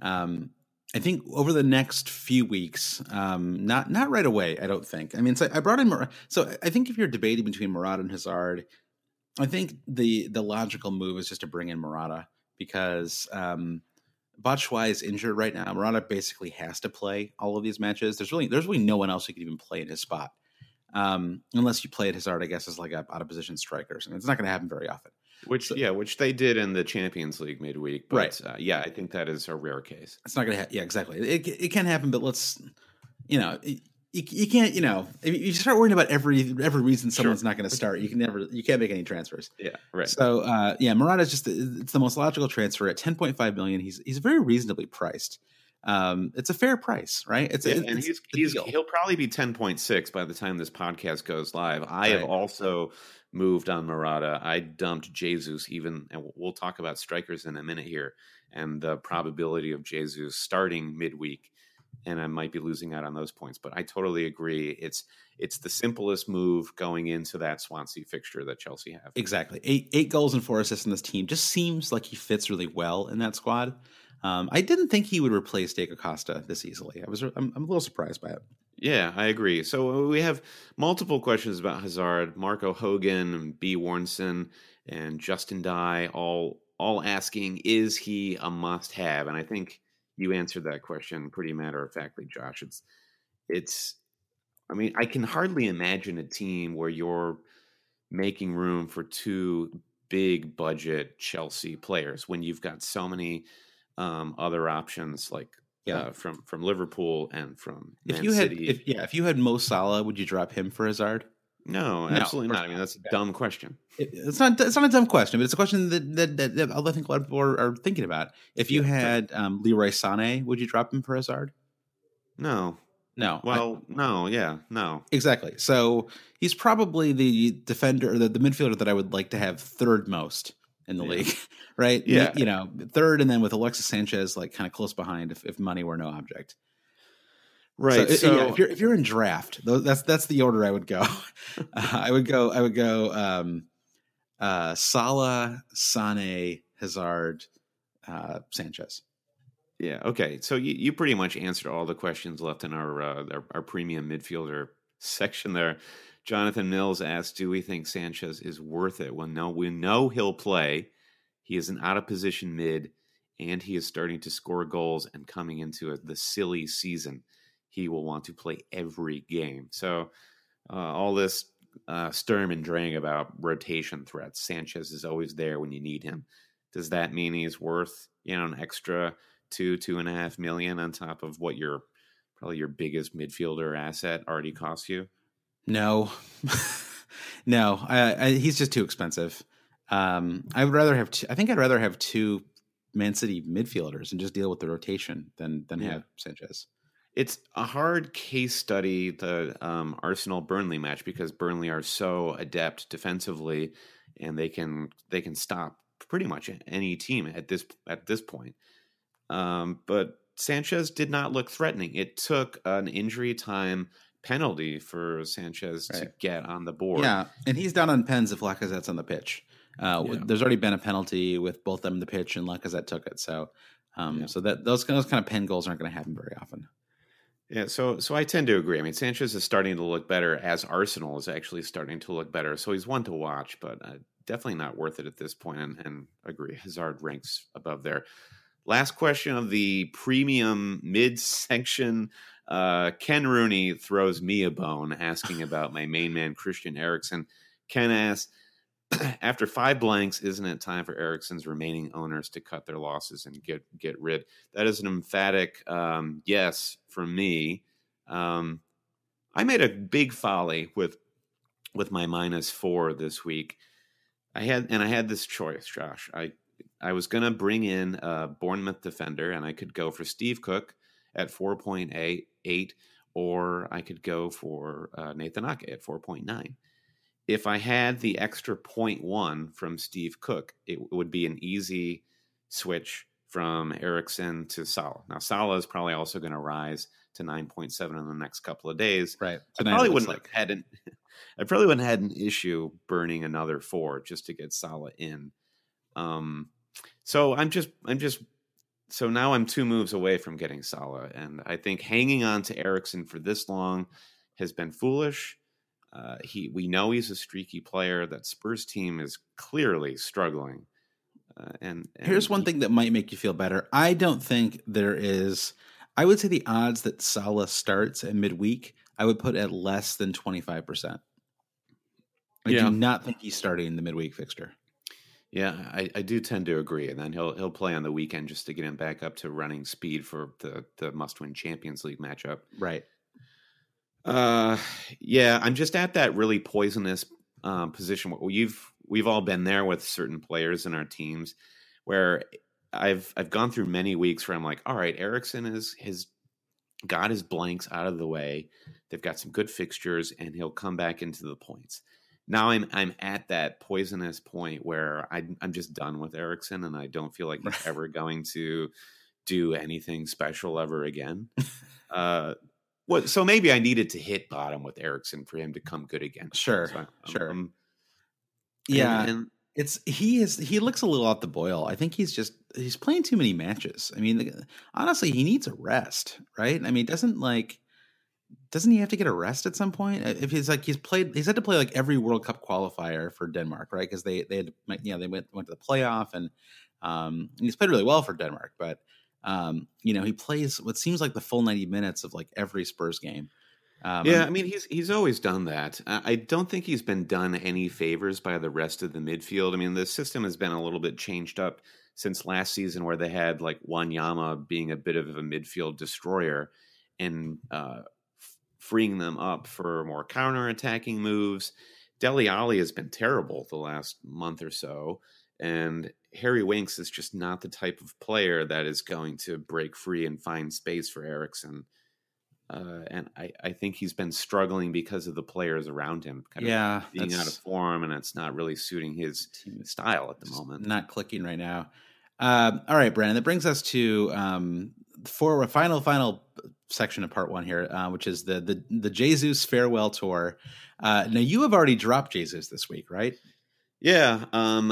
I think over the next few weeks, not right away. I don't think. I mean, so I brought in so I think if you're debating between Morata and Hazard, I think the logical move is just to bring in Morata because Batshuayi is injured right now. Morata basically has to play all of these matches. There's really no one else who can even play in his spot, unless you play at Hazard, I guess, as like a out of position striker. So it's not going to happen very often. Which they did in the Champions League midweek. But, right. I think that is a rare case. It's not going to happen. Yeah, exactly. It can happen, but let's, you can't, if you start worrying about every reason someone's not going to start, you can't make any transfers. Yeah, right. So, Morata is it's the most logical transfer at 10.5 million. He's very reasonably priced. It's a fair price, right? He'll probably be 10.6 by the time this podcast goes live. I have also moved on Morata. I dumped Jesus and we'll talk about strikers in a minute here and the probability of Jesus starting midweek, and I might be losing out on those points. But I totally agree. It's the simplest move going into that Swansea fixture that Chelsea have. Exactly. 8 goals and 4 assists in this team. Just seems like he fits really well in that squad. I didn't think he would replace Diego Costa this easily. I'm a little surprised by it. Yeah, I agree. So we have multiple questions about Hazard. Marco Hogan, B. Warnson, and Justin Dye all asking, is he a must-have? And I think you answered that question pretty matter-of-factly, Josh. I mean, I can hardly imagine a team where you're making room for 2 big-budget Chelsea players when you've got so many other options like from Liverpool and from Man City. If you had Mo Salah, would you drop him for Hazard? No, absolutely not. I mean, that's a dumb question. It's not a dumb question, but it's a question that I think a lot of people are thinking about. If you had Leroy Sané, would you drop him for Hazard? No. Well, no. Exactly. So he's probably the defender, the midfielder that I would like to have third most in the league, right? Yeah. Third, and then with Alexis Sanchez like kind of close behind if money were no object. Right. So if you're in draft, that's the order I would go. I would go Salah, Sané, Hazard, Sanchez. Yeah. Okay. So you pretty much answered all the questions left in our premium midfielder section there. Jonathan Mills asked, do we think Sanchez is worth it? Well, no, we know he'll play. He is an out-of-position mid, and he is starting to score goals and coming into the silly season. He will want to play every game. So all this Sturm and Drang about rotation threats, Sanchez is always there when you need him. Does that mean he's worth an extra 2.5 million on top of what probably your biggest midfielder asset already costs you? No, no, he's just too expensive. I'd rather have 2 Man City midfielders and just deal with the rotation than have Sanchez. It's a hard case study, the Arsenal-Burnley match, because Burnley are so adept defensively, and they can stop pretty much any team at this point. But Sanchez did not look threatening. It took an injury time penalty for Sanchez to get on the board. Yeah, and he's down on pens if Lacazette's on the pitch. There's already been a penalty with both them in the pitch, and Lacazette took it. So, so that those kind of pen goals aren't going to happen very often. Yeah, so I tend to agree. I mean, Sanchez is starting to look better as Arsenal is actually starting to look better. So he's one to watch, but definitely not worth it at this point. And agree, Hazard ranks above there. Last question of the premium mid-section. Ken Rooney throws me a bone asking about my main man, Christian Eriksen. Ken asks, after 5 blanks, isn't it time for Eriksen's remaining owners to cut their losses and get rid? That is an emphatic yes from me. I made a big folly with my -4 this week. I had this choice, Josh. I was going to bring in a Bournemouth defender, and I could go for Steve Cook at 4.8, or I could go for Nathan Ake at 4.9. If I had the extra 0.1 from Steve Cook, it would be an easy switch from Eriksen to Salah. Now, Salah is probably also going to rise to 9.7 in the next couple of days. Right. I probably wouldn't have had an issue burning another 4 just to get Salah in. So so now I'm 2 moves away from getting Salah, and I think hanging on to Eriksen for this long has been foolish. We know he's a streaky player. That Spurs team is clearly struggling. And here's one thing that might make you feel better. I don't think there is. I would say the odds that Salah starts at midweek, I would put at less than 25%. I do not think he's starting in the midweek fixture. Yeah, I do tend to agree, and then he'll play on the weekend just to get him back up to running speed for the must-win Champions League matchup. Right. Yeah, I'm just at that really poisonous position. We've all been there with certain players in our teams, where I've gone through many weeks where I'm like, all right, Eriksen has got his blanks out of the way. They've got some good fixtures, and he'll come back into the points. Now I'm at that poisonous point where I'm just done with Eriksen, and I don't feel like he's ever going to do anything special ever again. So maybe I needed to hit bottom with Eriksen for him to come good again. Sure, so sure. He looks a little off the boil. I think he's playing too many matches. I mean, honestly, he needs a rest, right? I mean, doesn't he have to get a rest at some point? If he's had to play like every World Cup qualifier for Denmark, right? Because they had, they went to the playoff, and he's played really well for Denmark, but he plays what seems like the full 90 minutes of like every Spurs game. I mean, he's always done that. I don't think he's been done any favors by the rest of the midfield. I mean, the system has been a little bit changed up since last season, where they had like Wanyama being a bit of a midfield destroyer and freeing them up for more counter-attacking moves. Dele Alli has been terrible the last month or so, and Harry Winks is just not the type of player that is going to break free and find space for Eriksen. And I think he's been struggling because of the players around him being out of form, and it's not really suiting his style at the moment. Not clicking right now. All right, Brandon, that brings us to for a final section of part 1 here, which is the Jesus farewell tour. Now you have already dropped Jesus this week, right? Yeah.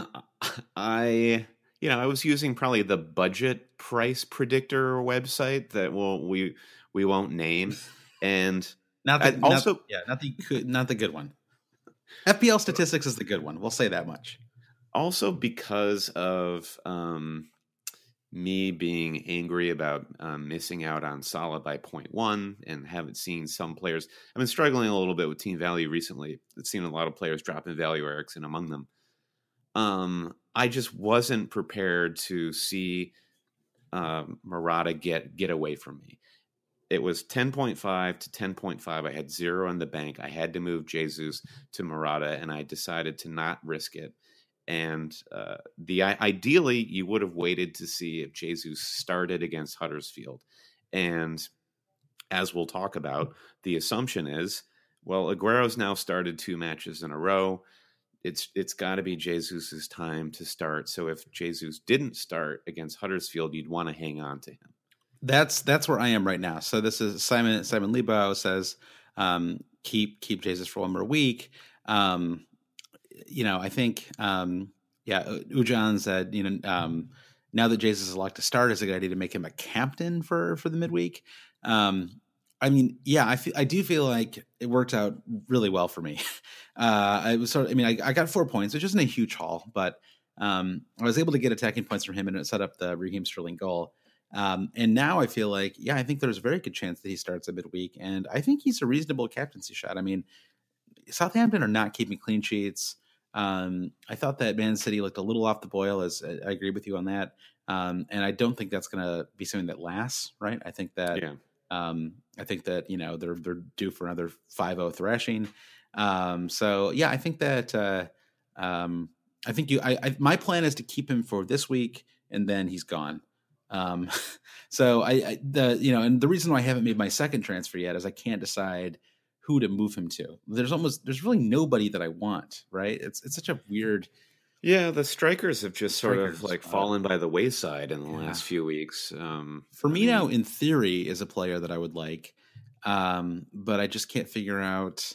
I was using probably the budget price predictor website that we won't name, and not the good one. FPL Statistics is the good one. We'll say that much. Also, because of me being angry about missing out on Salah by 0.1 and haven't seen some players. I've been struggling a little bit with team value recently. I've seen a lot of players drop in value, Eriksen among them. I just wasn't prepared to see Morata get away from me. It was 10.5 to 10.5. I had 0 in the bank. I had to move Jesus to Morata, and I decided to not risk it. And ideally, you would have waited to see if Jesus started against Huddersfield. And as we'll talk about, the assumption is, well, Aguero's now started 2 matches in a row. It's got to be Jesus's time to start. So if Jesus didn't start against Huddersfield, you'd want to hang on to him. That's where I am right now. So this is Simon Lebo says, keep Jesus for 1 more week. I think, Ujan said, now that Jesus is locked to start, is a good idea to make him a captain for the midweek. I do feel like it worked out really well for me. I got 4 points, which isn't a huge haul, but I was able to get attacking points from him, and it set up the Raheem Sterling goal. And now I feel like, I think there's a very good chance that he starts a midweek, and I think he's a reasonable captaincy shot. I mean, Southampton are not keeping clean sheets. I thought that Man City looked a little off the boil. As I agree with you on that, and I don't think that's going to be something that lasts. Right? I think that they're due for another 5-0 thrashing. So yeah, I think that I think my plan is to keep him for this week, and then he's gone. So and the reason why I haven't made my second transfer yet is I can't decide who to move him to. There's really nobody that I want, right? It's such a weird. Yeah, the strikers have just sort of like fallen by the wayside in the last few weeks. Firmino, in theory, is a player that I would like, but I just can't figure out,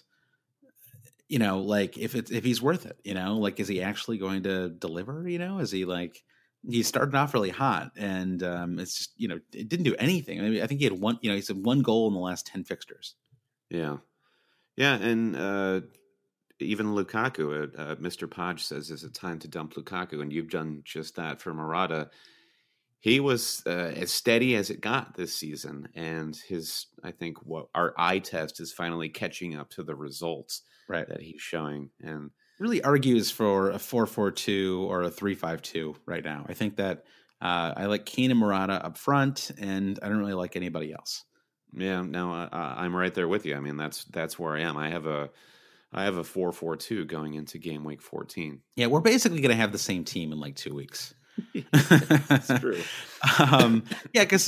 like if he's worth it. Like is he actually going to deliver? Is he like he started off really hot and it's just it didn't do anything. I mean, I think he had one. He's had one goal in the last 10 fixtures. Yeah. Yeah, and even Lukaku, Mr. Podge says it's a time to dump Lukaku, and you've done just that for Morata. He was as steady as it got this season, and I think our eye test is finally catching up to the results that he's showing, and really argues for a 4-4-2 or a 3-5-2 right now. I think that I like Kane and Morata up front, and I don't really like anybody else. Yeah, no, I'm right there with you. I mean, that's where I am. I have a 4-4-2 going into game week 14. Yeah, we're basically going to have the same team in like 2 weeks. That's true. Because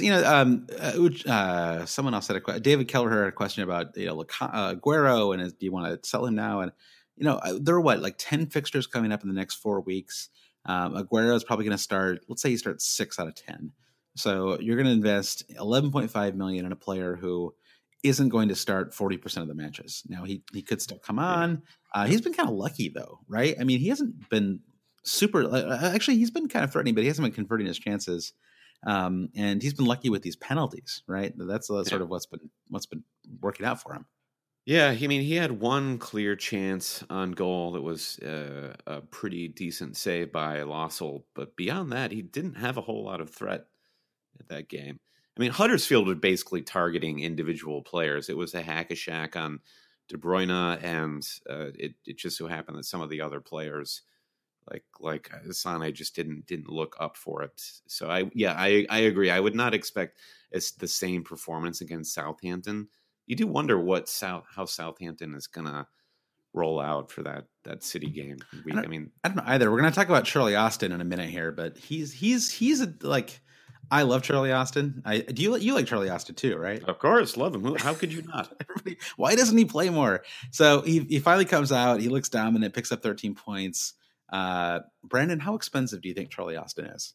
someone else had David Kelleher had a question about Aguero and do you want to sell him now? And there are like 10 fixtures coming up in the next 4 weeks. Aguero is probably going to start. Let's say he starts 6 out of 10. So you're going to invest $11.5 million in a player who isn't going to start 40% of the matches. Now he could still come on. He's been kind of lucky though, right? I mean, he hasn't been super. Actually, he's been kind of threatening, but he hasn't been converting his chances. And he's been lucky with these penalties, right? That's sort of what's been working out for him. Yeah, I mean, he had one clear chance on goal that was a pretty decent save by Lossell, but beyond that, he didn't have a whole lot of threat at that game. I mean, Huddersfield was basically targeting individual players. It was a hack-a-shack on De Bruyne, and it just so happened that some of the other players, like Sane, just didn't look up for it. So I agree. I would not expect the same performance against Southampton. You do wonder how Southampton is gonna roll out for that City game. I don't know either. We're gonna talk about Charlie Austin in a minute here, but he's like. I love Charlie Austin. You like Charlie Austin too, right? Of course, love him. How could you not? Why doesn't he play more? So he finally comes out. He looks dominant, picks up 13 points. Brandon, how expensive do you think Charlie Austin is?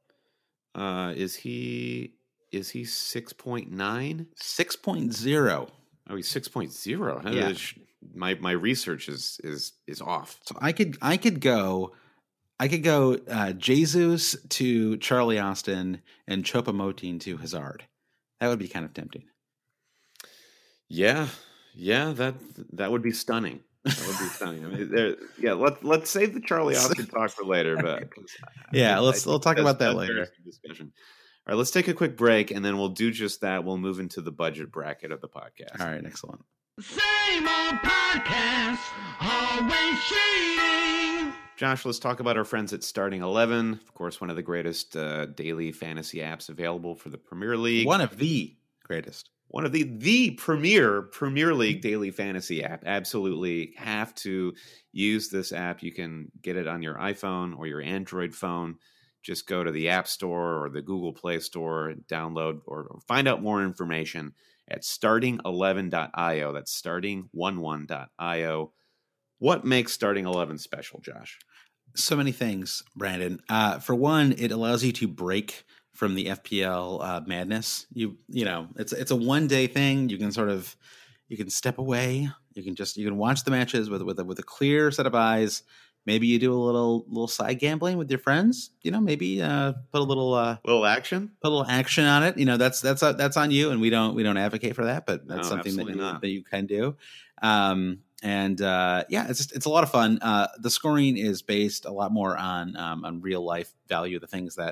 Is he 6.9? 6.0. Oh, he's 6.0. Yeah. My research is off. So I could go Jesus to Charlie Austin and Choupo-Moting to Hazard. That would be kind of tempting. Yeah, that would be stunning. That would be stunning. I mean, let's save the Charlie Austin talk for later. But we'll talk about that later. Discussion. All right, let's take a quick break, and then we'll do just that. We'll move into the budget bracket of the podcast. All right, excellent. Same old podcast, always cheating. Josh, let's talk about our friends at Starting 11. Of course, one of the greatest daily fantasy apps available for the Premier League. One of the greatest. One of the Premier League daily fantasy app. Absolutely have to use this app. You can get it on your iPhone or your Android phone. Just go to the App Store or the Google Play Store, download or find out more information at starting11.io. That's starting11.io. What makes Starting 11 special, Josh? So many things, Brandon. For one, it allows you to break from the FPL madness. It's a one-day thing. You can step away. You can watch the matches with a clear set of eyes. Maybe you do a little side gambling with your friends. Maybe put a little action. Put a little action on it. That's on you, and we don't advocate for that, but that's something that you can do. It's a lot of fun. The scoring is based a lot more on real life value, the things that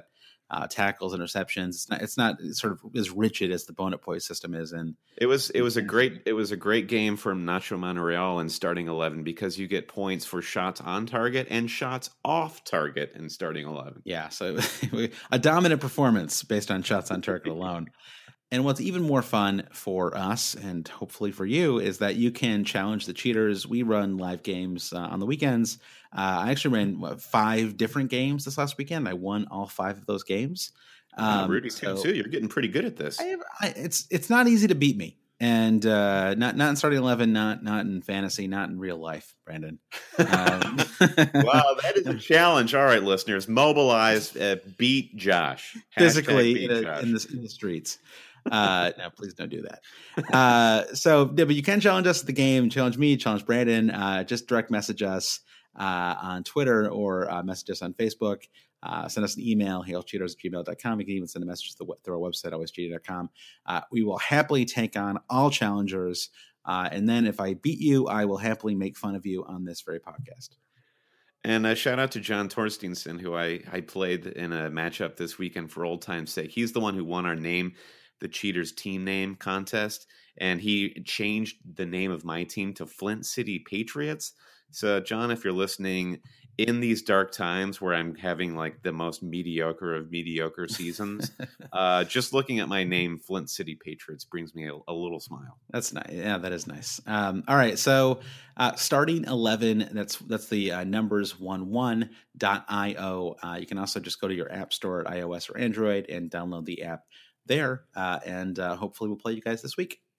tackles, interceptions. It's not sort of as rigid as the bonus point system is. And it was a great game from Nacho Monreal in starting 11 because you get points for shots on target and shots off target in starting 11. Yeah, so a dominant performance based on shots on target alone. And what's even more fun for us and hopefully for you is that you can challenge the cheaters. We run live games on the weekends. I actually ran 5 different games this last weekend. I won all 5 of those games. Rudy, too. You're getting pretty good at this. It's not easy to beat me, and not in starting 11, not in fantasy, not in real life, Brandon. Wow, that is a challenge. All right, listeners, mobilize, beat Josh physically beat Josh. in the streets. No, please don't do that. But you can challenge us at the game, challenge me, challenge Brandon. Just direct message us on Twitter or message us on Facebook. Send us an email, hailcheaters@gmail.com. You can even send a message through our website, alwayscheating.com. We will happily take on all challengers. And then if I beat you, I will happily make fun of you on this very podcast. And shout out to John Torstenson, who I played in a matchup this weekend for old time's sake. He's the one who won our name, the Cheaters team name contest, and he changed the name of my team to Flint City Patriots. So, John, if you're listening in these dark times where I'm having like the most mediocre of mediocre seasons, just looking at my name, Flint City Patriots, brings me a little smile. That's nice. Yeah, that is nice. All right. So starting 11, that's the numbers 11.io. You can also just go to your app store at iOS or Android and download the app there. And hopefully we'll play you guys this week.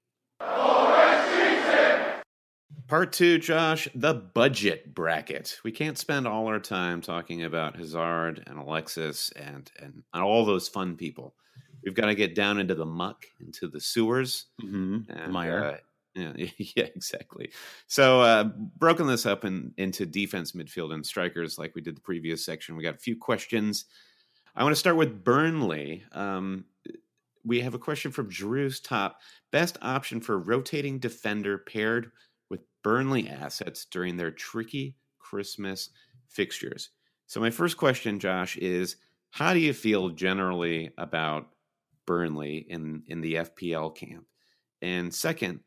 Part 2, Josh, the budget bracket. We can't spend all our time talking about Hazard and Alexis and all those fun people. We've got to get down into the muck, into the sewers. Mm-hmm. And, Mire. yeah, exactly. So broken this up into defense, midfield, and strikers like we did the previous section. We got a few questions. I want to start with Burnley. We have a question from Drew's Top. Best option for rotating defender paired with Burnley assets during their tricky Christmas fixtures. So my first question, Josh, is how do you feel generally about Burnley in the FPL camp? And second,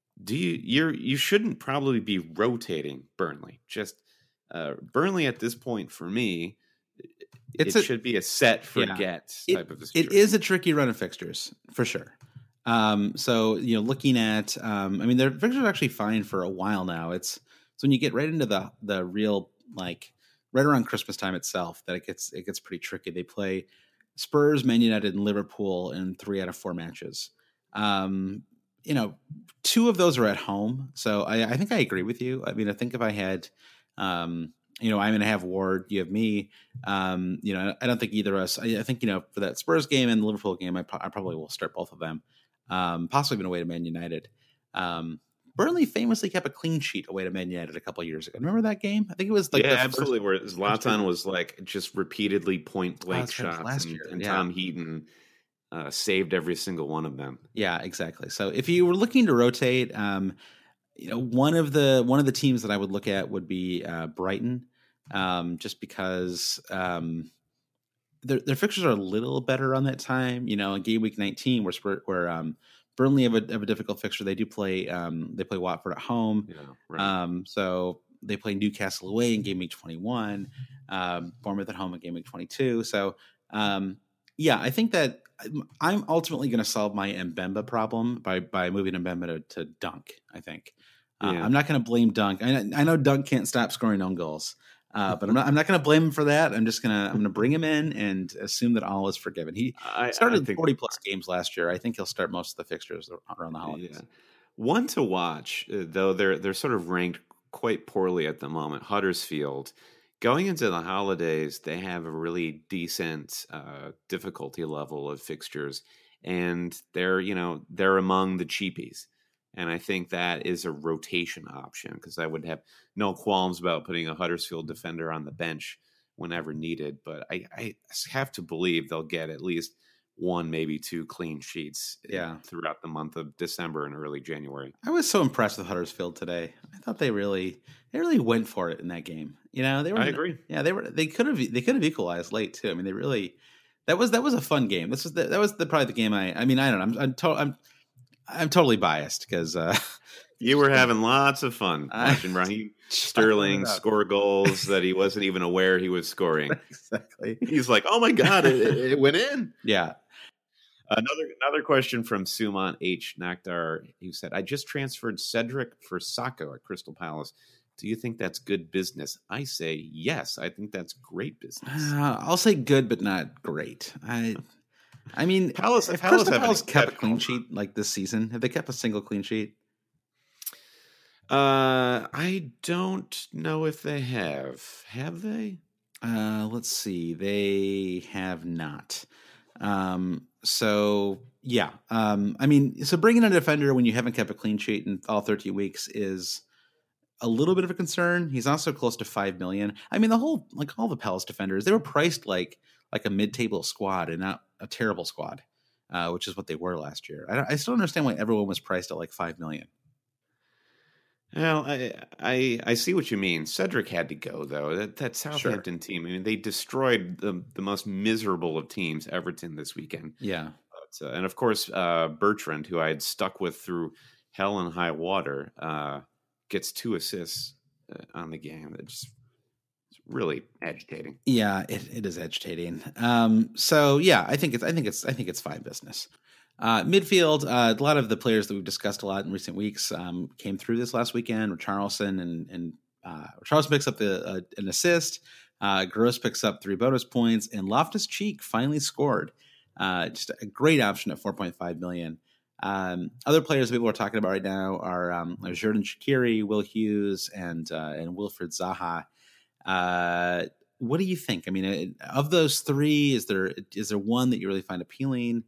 you shouldn't probably be rotating Burnley. Just Burnley at this point for me, it should be a set forget type of a situation. It is a tricky run of fixtures for sure. So looking at, their fixtures are actually fine for a while now. It's when you get right into the real, like right around Christmas time itself, that it gets pretty tricky. They play Spurs, Man United, and Liverpool in 3 out of 4 matches. 2 of those are at home. So I think I agree with you. I mean, I think if I had, I'm going to have Ward, you have me. I don't think either of us. I think for that Spurs game and the Liverpool game, I probably will start both of them. Possibly even away to Man United. Burnley famously kept a clean sheet away to Man United a couple of years ago. Remember that game? I think it was like absolutely. Where Zlatan was like just repeatedly point blank shots last year. And Tom Heaton saved every single one of them. Yeah, exactly. So if you were looking to rotate, one of the teams that I would look at would be Brighton, just because their fixtures are a little better on that time. In game week 19, where Burnley have a difficult fixture. They do play Watford at home. Yeah, right. So they play Newcastle away in game week 21, Bournemouth at home in game week 22. So I think that I'm ultimately going to solve my Mbemba problem by moving Mbemba to Dunk. I think I'm not going to blame Dunk. I know Dunk can't stop scoring own goals. But I'm not going to blame him for that. I'm going to bring him in and assume that all is forgiven. He started 40 plus games last year. I think he'll start most of the fixtures around the holidays. Yeah. One to watch, though they're sort of ranked quite poorly at the moment. Huddersfield, going into the holidays, they have a really decent difficulty level of fixtures, and they're among the cheapies. And I think that is a rotation option because I would have no qualms about putting a Huddersfield defender on the bench whenever needed. But I have to believe they'll get at least 1, maybe 2 clean sheets throughout the month of December and early January. I was so impressed with Huddersfield today. I thought they really went for it in that game. I agree. Yeah, they could have equalized late too. I mean, they really That was a fun game. That was probably the game. I mean, I don't know. I'm totally biased because You were having lots of fun I- watching Raheem Sterling score goals that he wasn't even aware he was scoring. exactly. He's like, "Oh my god, it went in!" Yeah. Another question from Suman H. Nakdar, who said, "I just transferred Cedric for Sacco at Crystal Palace. Do you think that's good business?" I say yes. I think that's great business. I'll say good, but not great. I mean, Palace if have Crystal an Palace kept a exceptional clean run. sheet like this season, have they kept a single clean sheet? I don't know if they have. Have they? Let's see. They have not. So yeah. I mean, so bringing in a defender when you haven't kept a clean sheet in all 30 weeks is a little bit of a concern. He's also close to 5 million. I mean, all the Palace defenders, they were priced like a mid-table squad and not a terrible squad, which is what they were last year. I still don't understand why everyone was priced at like 5 million. Well, I see what you mean. Cedric had to go though. That Southampton team. I mean, they destroyed the most miserable of teams, Everton, this weekend. Yeah. But, and of course, Bertrand, who I had stuck with through hell and high water, gets 2 assists on the game. It's really agitating. Yeah, it is agitating. So yeah, I think it's fine business. Midfield, a lot of the players that we've discussed a lot in recent weeks came through this last weekend. Richarlison and Richarlison picks up an assist. Gross picks up 3 bonus points, and Loftus-Cheek finally scored. Just a great option at 4.5 million. Other players that people are talking about right now are Xherdan Shaqiri, Will Hughes, and Wilfried Zaha. What do you think? I mean, of those 3, is there one that you really find appealing?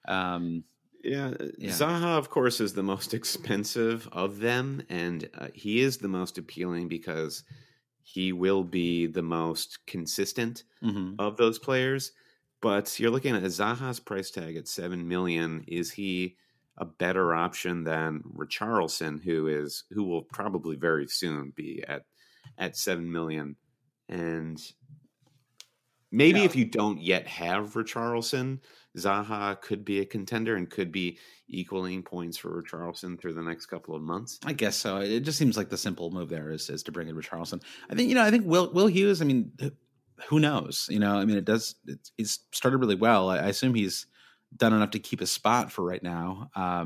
Yeah, Zaha, of course, is the most expensive of them, and he is the most appealing because he will be the most consistent of those players. But you're looking at Zaha's price tag at 7 million. Is he a better option than Richarlison, who will probably very soon be at 7 million? And maybe if you don't yet have Richarlison, Zaha could be a contender and could be equaling points for Richarlison through the next couple of months. I guess so. It just seems like the simple move there is to bring in Richarlison. I think Will Hughes, I mean, who knows? I mean, he's started really well. I assume he's done enough to keep his spot for right now. I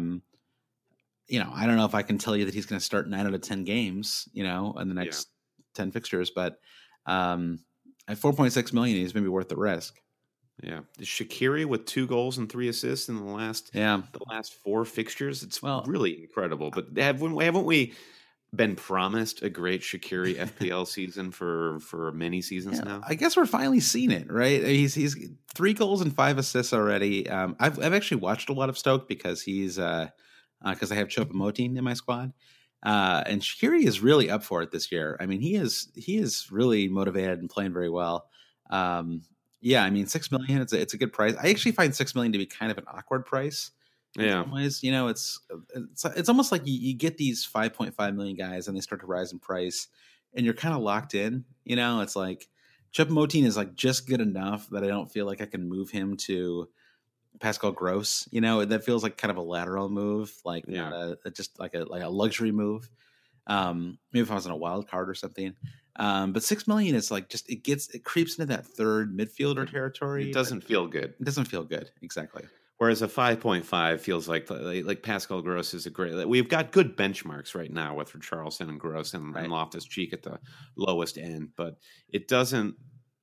don't know if I can tell you that he's going to start 9 out of 10 games, in the next 10 fixtures, but at 4.6 million, he's maybe worth the risk. Yeah, Shaqiri with 2 goals and 3 assists in the last 4 fixtures. It's really incredible. But haven't we been promised a great Shaqiri FPL season for many seasons now? I guess we're finally seeing it, right? He's 3 goals and 5 assists already. I've actually watched a lot of Stoke because because I have Choupo-Moting in my squad. And Shaqiri is really up for it this year. I mean, he is really motivated and playing very well. Yeah, I mean, 6 million, it's a good price. I actually find 6 million to be kind of an awkward price. In some ways, it's almost like you get these 5.5 million guys and they start to rise in price and you're kind of locked in. It's like Choupo-Moting is like just good enough that I don't feel like I can move him to Pascal Gross. That feels like kind of a lateral move, like just like a luxury move. Maybe if I was in a wild card or something. But 6 million is like it creeps into that third midfielder territory. It doesn't feel good. It doesn't feel good. Exactly. Whereas a 5.5 feels like Pascal Gross is a great. We've got good benchmarks right now with Richarlison and Gross and Loftus-Cheek at the lowest end, but it doesn't.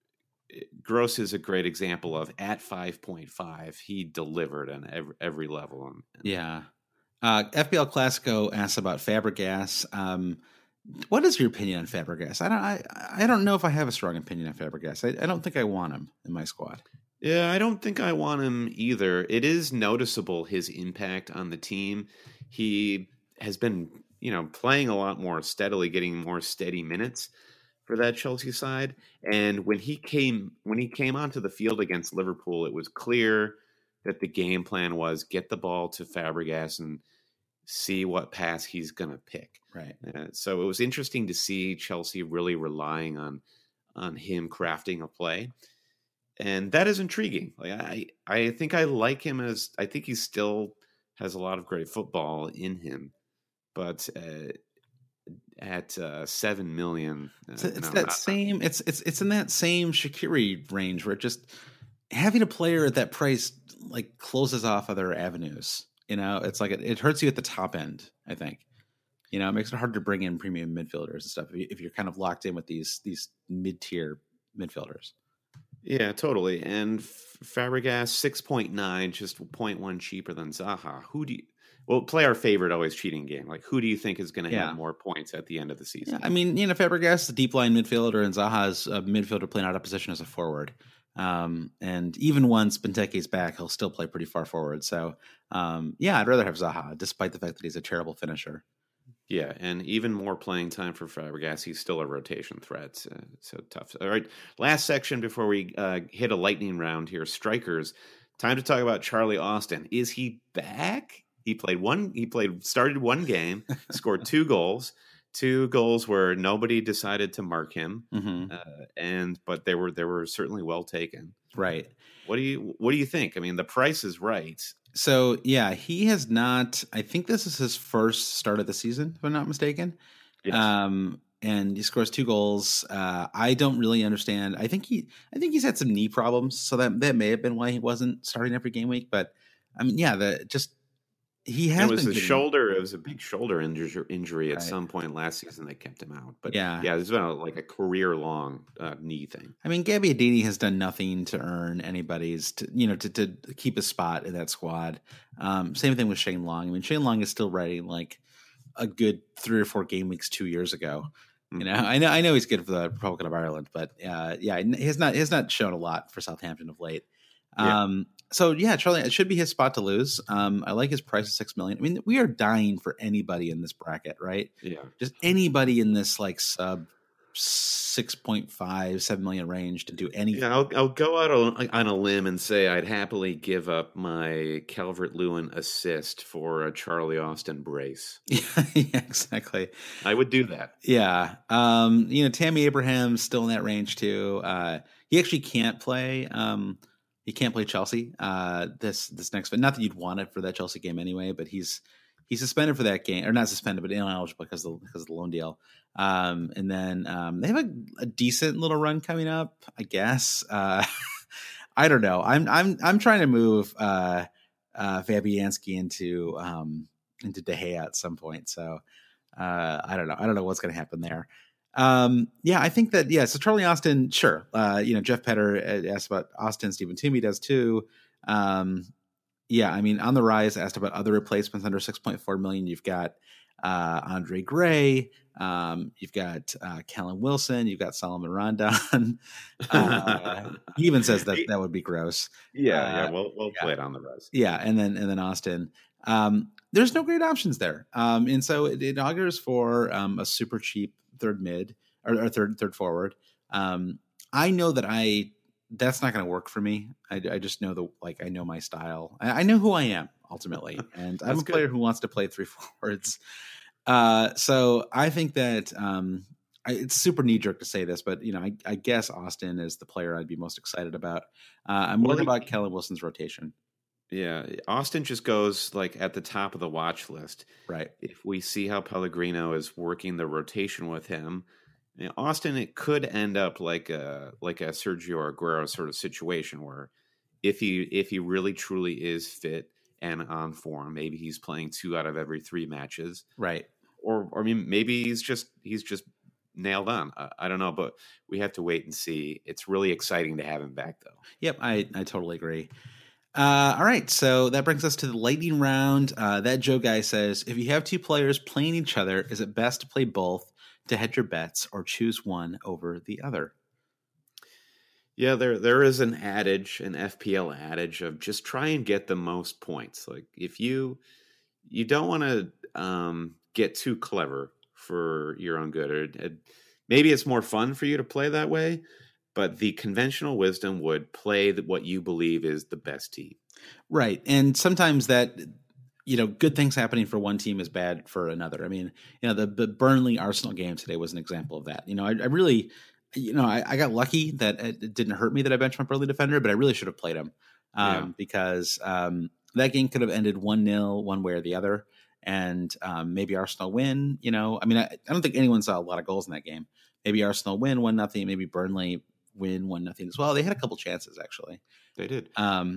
Gross is a great example of at 5.5 he delivered on every level. Yeah. FPL Classico asks about Fabregas. What is your opinion on Fabregas? I don't know if I have a strong opinion on Fabregas. I don't think I want him in my squad. Yeah, I don't think I want him either. It is noticeable his impact on the team. He has been, playing a lot more steadily, getting more steady minutes for that Chelsea side. And when he came onto the field against Liverpool, it was clear that the game plan was get the ball to Fabregas and see what pass he's going to pick. Right. So it was interesting to see Chelsea really relying on him crafting a play. and that is intriguing. Like I think I like him I think he still has a lot of great football in him, but at 7 million, It's no, that same. It's in that same Shaqiri range where it just having a player at that price like closes off other avenues. It's like it hurts you at the top end. I think. It makes it hard to bring in premium midfielders and stuff if you're kind of locked in with these mid-tier midfielders. Yeah, totally. And Fabregas 6.9, just 0.1 cheaper than Zaha. Play our favorite always cheating game. Like, who do you think is going to have more points at the end of the season? Yeah, I mean, Fabregas is a deep line midfielder, and Zaha is a midfielder playing out of position as a forward. And even once Benteke's back, he'll still play pretty far forward. So, I'd rather have Zaha, despite the fact that he's a terrible finisher. Yeah, and even more playing time for Fabregas. He's still a rotation threat, so tough. All right, last section before we hit a lightning round here. Strikers. Time to talk about Charlie Austin. Is he back? He started one game, scored 2 goals. 2 goals where nobody decided to mark him, but they were certainly well taken. Right. What do you think? I mean, the price is right. So yeah, he has not. I think this is his first start of the season, if I'm not mistaken. Yes. And he scores 2 goals. I don't really understand. I think he's had some knee problems, so that may have been why he wasn't starting every game week. But I mean, he has. It was shoulder. It was a big shoulder injury at some point last season that kept him out. But there's been a career long knee thing. I mean, Gabbiadini has done nothing to earn anybody's to keep a spot in that squad. Same thing with Shane Long. I mean, Shane Long is still writing like a good 3 or 4 game weeks 2 years ago. Mm-hmm. I know he's good for the Republic of Ireland, but he has not shown a lot for Southampton of late. So Charlie, it should be his spot to lose. I like his price of $6 million. I mean, we are dying for anybody in this bracket, right? Yeah, just anybody in this like sub 6.5-7 million range to do anything. Yeah, I'll go out on a limb and say I'd happily give up my Calvert-Lewin assist for a Charlie Austin brace. Yeah, exactly. I would do that. Yeah. Tammy Abraham's still in that range too. He actually can't play. He can't play Chelsea this next. Not that you'd want it for that Chelsea game anyway, but he's suspended for that game, or not suspended, but ineligible because of the loan deal. And then they have a decent little run coming up, I guess. I don't know. I'm trying to move Fabianski into De Gea at some point. So I don't know. I don't know what's going to happen there. I think that, so Charlie Austin, sure. Jeff Petter asked about Austin, Stephen Toomey does too. I mean, on the rise asked about other replacements under 6.4 million. You've got Andre Gray, you've got Callum Wilson, you've got Solomon Rondon. He even says that would be gross. We'll play it on the rise. And then Austin. There's no great options there. And so it augurs for a super cheap third mid or third forward. I know that's not going to work for me. I just know I know my style. I know who I am ultimately, and I'm a player who wants to play 3 forwards. So I think that it's super knee jerk to say this, but I guess Austin is the player I'd be most excited about. I'm worried about Callum Wilson's rotation. Yeah, Austin just goes at the top of the watch list. Right. If we see how Pellegrino is working the rotation with him, Austin, it could end up like a Sergio Aguero sort of situation where if he really truly is fit and on form, maybe he's playing 2 out of every 3 matches. Right. Or I mean, maybe he's just nailed on. I don't know, but we have to wait and see. It's really exciting to have him back, though. Yep, I totally agree. All right, so that brings us to the lightning round. That Joe guy says, if you have 2 players playing each other, is it best to play both to hedge your bets or choose one over the other? Yeah, there is an adage, an FPL adage of just try and get the most points. Like if you don't want to get too clever for your own good, or maybe it's more fun for you to play that way. But the conventional wisdom would play what you believe is the best team. Right. And sometimes that, good things happening for one team is bad for another. I mean, the Burnley Arsenal game today was an example of that. I got lucky that it didn't hurt me that I benched my Burley defender, but I really should have played him because that game could have ended 1-0 one way or the other, and maybe Arsenal win. I don't think anyone saw a lot of goals in that game. Maybe Arsenal win 1-0, maybe Burnley win 1-0 as well. They had a couple chances actually. They did.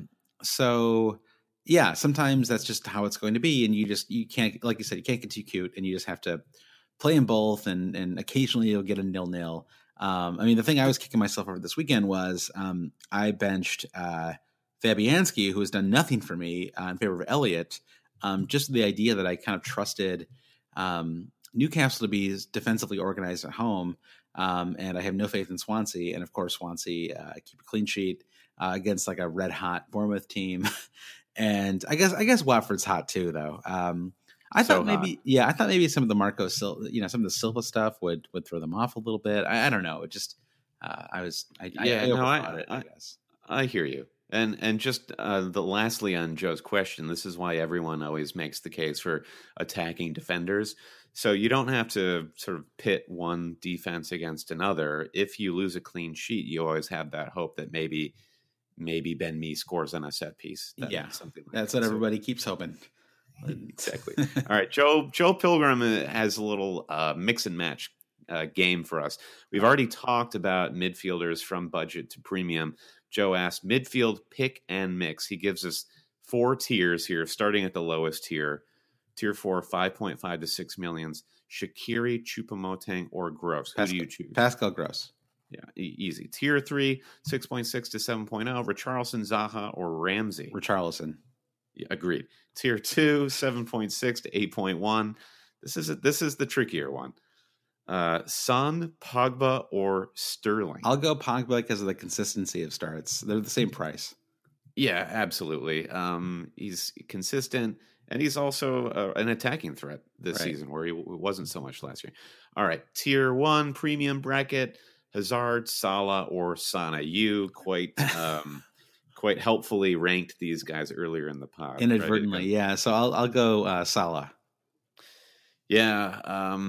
So yeah, sometimes that's just how it's going to be, and you can't, like you said, you can't get too cute, and you just have to play them both, and occasionally you'll get a 0-0. The thing I was kicking myself over this weekend was I benched Fabianski, who has done nothing for me in favor of Elliott. Just the idea that I kind of trusted Newcastle to be defensively organized at home, and I have no faith in Swansea. And of course, Swansea keep a clean sheet against like a red hot Bournemouth team. And I guess Watford's hot too, though. I thought maybe some of the Marco Silva, some of the Silva stuff would throw them off a little bit. I don't know. It just I overthought it, I guess. I hear you. And just lastly on Joe's question, this is why everyone always makes the case for attacking defenders. So you don't have to sort of pit one defense against another. If you lose a clean sheet, you always have that hope that maybe Ben Mee scores on a set piece. Something like that's what everybody keeps hoping. Exactly. All right, Joe Pilgrim has a little mix and match game for us. We've already talked about midfielders from budget to premium. Joe asked midfield pick and mix. He gives us 4 tiers here, starting at the lowest tier. Tier 4, 5.5 to 6 millions. Shaqiri, Choupo-Moting, or Gross. Who do you choose? Pascal Gross. Yeah, easy. Tier 3, 6.6 to 7.0. Richarlison, Zaha, or Ramsey. Richarlison. Yeah, agreed. Tier 2, 7.6 to 8.1. This is the trickier one. Son, Pogba, or Sterling. I'll go Pogba because of the consistency of starts. They're the same price. Yeah, absolutely. He's consistent, and he's also an attacking threat this season, where he wasn't so much last year. All right, Tier 1 premium bracket: Hazard, Salah, or Sana. You quite helpfully ranked these guys earlier in the pod. Inadvertently, right? Yeah. So I'll go Salah. Yeah.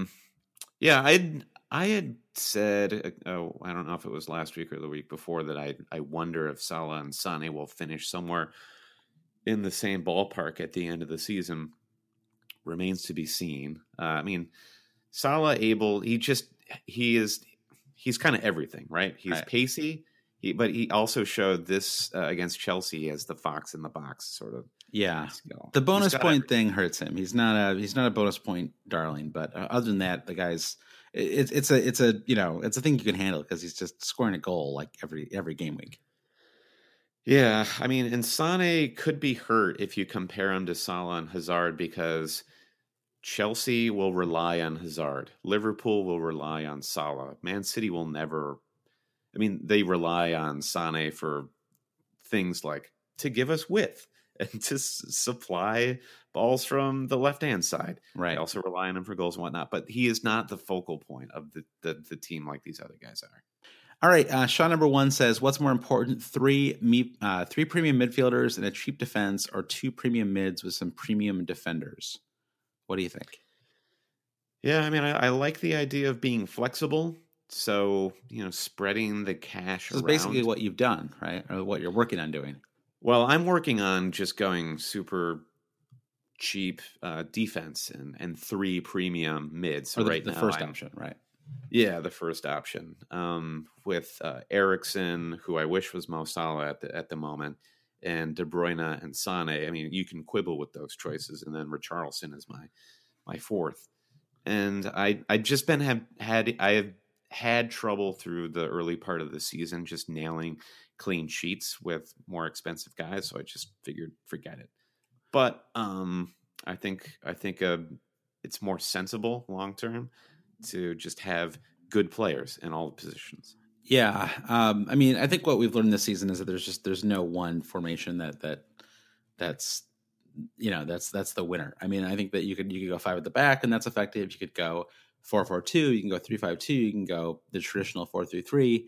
I had said, I don't know if it was last week or the week before, that I wonder if Salah and Sané will finish somewhere in the same ballpark at the end of the season. Remains to be seen. Salah he's kind of everything, right? He's pacey, but he also showed this against Chelsea as the fox in the box sort of. Yeah, the bonus point thing hurts him. He's not a bonus point darling, but other than that, the guy's it's a thing you can handle because he's just scoring a goal like every game week. Yeah, and Sané could be hurt if you compare him to Salah and Hazard, because Chelsea will rely on Hazard, Liverpool will rely on Salah, Man City will never. They rely on Sané for things like to give us width and to supply balls from the left-hand side. Right. They also rely on him for goals and whatnot, but he is not the focal point of the team like these other guys are. All right. Sean number 1 says, what's more important, 3 premium midfielders and a cheap defense, or 2 premium mids with some premium defenders? What do you think? Yeah, I like the idea of being flexible. So, spreading the cash around. That's basically what you've done, right? Or what you're working on doing. Well, I'm working on just going super cheap defense and 3 premium mids. So the first option, right? Yeah, the first option with Eriksen, who I wish was Mo Salah at the moment, and De Bruyne and Sané. You can quibble with those choices, and then Richarlison is my 4th. And I have had trouble through the early part of the season just nailing clean sheets with more expensive guys, so I just figured forget it. But I think it's more sensible long term to just have good players in all the positions. Yeah, I think what we've learned this season is that there's no one formation that's the winner. I think that you could go 5 at the back, and that's effective. You could go 4-4-2, you can go 3-5-2, you can go the traditional 4-3-3.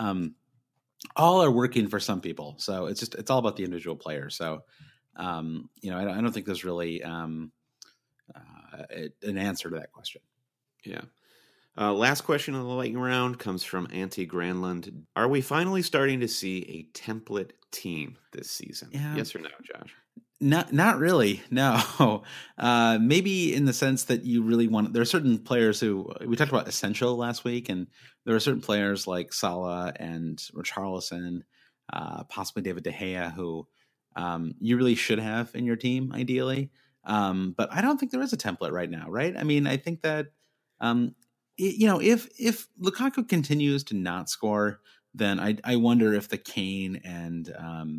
All are working for some people, so it's all about the individual player. So I don't think there's really an answer to that question. Yeah. Last question of the lightning round comes from Auntie Granlund. Are we finally starting to see a template team this season? Yeah. Yes or no, Josh? Not really. No. Maybe in the sense that you really want. There are certain players who we talked about essential last week, and there are certain players like Salah and Richarlison, possibly David De Gea, who you really should have in your team ideally. But I don't think there is a template right now, right? I mean, I think that if Lukaku continues to not score, then I wonder if the Kane and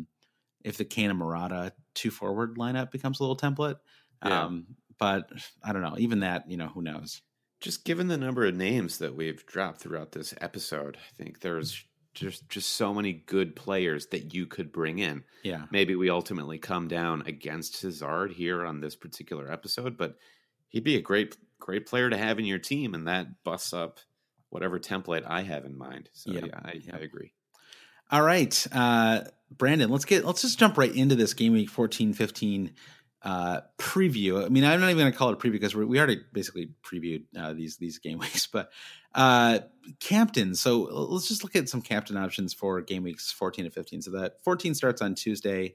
Morata 2 forward lineup becomes a little template. Yeah. But I don't know. Even that, who knows? Just given the number of names that we've dropped throughout this episode, I think there's just so many good players that you could bring in. Yeah. Maybe we ultimately come down against Hazard here on this particular episode, but he'd be a great player to have in your team, and that busts up whatever template I have in mind. So I agree. All right, Brandon, let's just jump right into this game week 14-15 preview. I mean, I'm not even going to call it a preview because we already basically previewed these game weeks, but captain. So let's just look at some captain options for game weeks 14 to 15. So that 14 starts on Tuesday.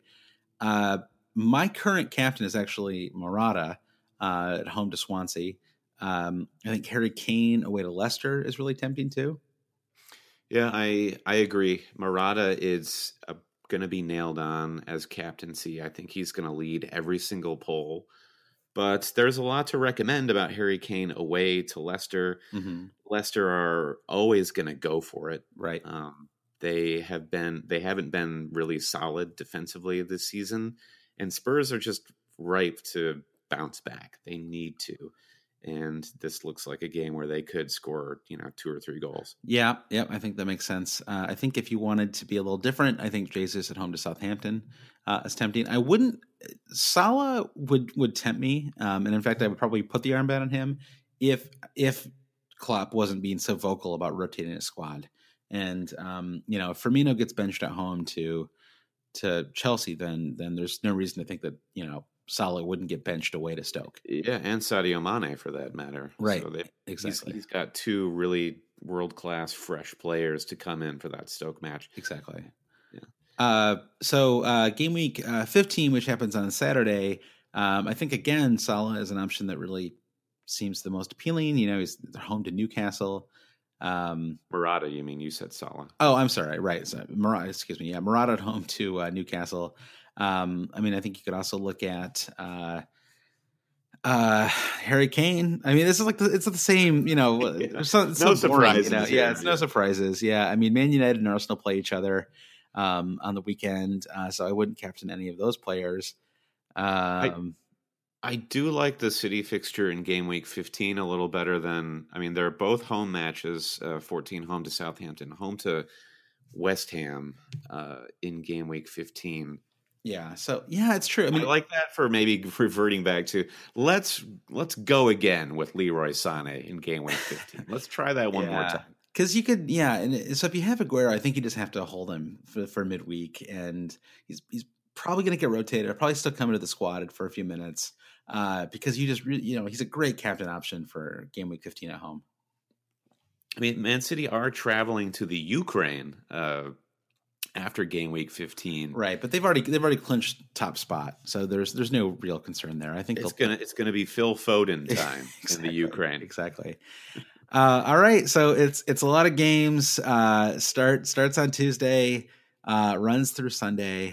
My current captain is actually Morata at home to Swansea. I think Harry Kane away to Leicester is really tempting too. Yeah, I agree. Morata is going to be nailed on as captaincy. I think he's going to lead every single poll. But there's a lot to recommend about Harry Kane away to Leicester. Mm-hmm. Leicester are always going to go for it. Right. They haven't been really solid defensively this season, and Spurs are just ripe to bounce back. They need to. And this looks like a game where they could score, 2 or 3 goals. Yeah, I think that makes sense. I think if you wanted to be a little different, I think Jesus at home to Southampton is tempting. I wouldn't. Salah would tempt me, and in fact, I would probably put the armband on him if Klopp wasn't being so vocal about rotating his squad. And if Firmino gets benched at home to Chelsea, then there's no reason to think that Salah wouldn't get benched away to Stoke. Yeah, and Sadio Mane for that matter. Right, so exactly. He's got 2 really world-class fresh players to come in for that Stoke match. Exactly. Yeah. So game week 15, which happens on Saturday, I think, again, Salah is an option that really seems the most appealing. He's home to Newcastle. Morata, you mean? You said Salah. Oh, I'm sorry. Right. So, Morata, excuse me. Yeah, Morata at home to Newcastle. I think you could also look at Harry Kane. I mean, this is it's the same, it's so no surprises. Boring, Yeah, it's no surprises. Yeah. I mean, Man United and Arsenal play each other on the weekend, so I wouldn't captain any of those players. I do like the City fixture in game week 15 a little better than, they're both home matches, 14 home to Southampton, home to West Ham in game week 15. Yeah. So it's true. I like that for maybe reverting back to let's go again with Leroy Sané in game week 15. Let's try that one more time. Because you could, and so if you have Aguero, I think you just have to hold him for midweek, and he's probably going to get rotated. Probably still come into the squad for a few minutes because you just he's a great captain option for game week 15 at home. Man City are traveling to the Ukraine after game week 15, right? But they've already clinched top spot, so there's no real concern there. I think it's gonna be Phil Foden time exactly, in the Ukraine. Exactly. All right, so it's a lot of games. Starts on Tuesday, runs through Sunday.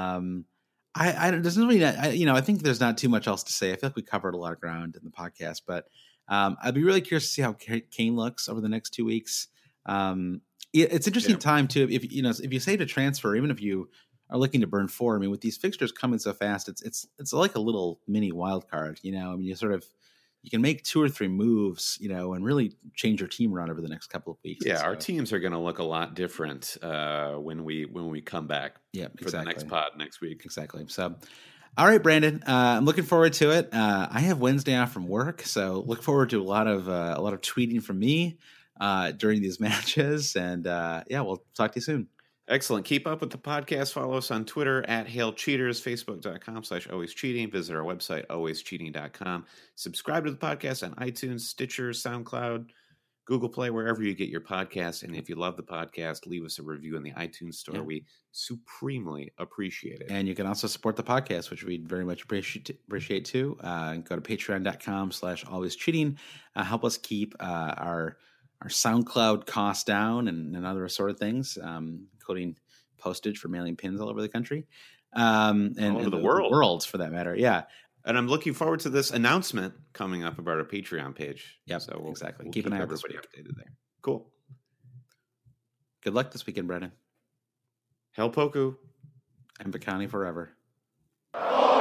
There's really I think there's not too much else to say. I feel like we covered a lot of ground in the podcast, but I'd be really curious to see how Kane looks over the next 2 weeks. It's interesting time too. If you say to transfer, even if you are looking to burn 4, with these fixtures coming so fast, it's like a little mini wild card. You can make 2 or 3 moves, and really change your team around over the next couple of weeks. Yeah, our teams are going to look a lot different when we come back. Yeah, for the next pod next week. Exactly. So, all right, Brandon, I'm looking forward to it. I have Wednesday off from work, so look forward to a lot of tweeting from me during these matches, and we'll talk to you soon. Excellent. Keep up with the podcast. Follow us on Twitter at Hail Cheaters, Facebook.com/alwayscheating. Visit our website, alwayscheating.com. Subscribe to the podcast on iTunes, Stitcher, SoundCloud, Google Play, wherever you get your podcasts. And if you love the podcast, leave us a review in the iTunes store. Yeah. We supremely appreciate it. And you can also support the podcast, which we'd very much appreciate too. Go to patreon.com/alwayscheating. Help us keep our SoundCloud costs down and other sort of things, including postage for mailing pins all over the country. And all over the world. Worlds for that matter. Yeah. And I'm looking forward to this announcement coming up about our Patreon page. Yep, so exactly. We'll keep an eye on everybody this week. updated there. Cool. Good luck this weekend, Brennan. Hell Poku. And Bacani forever.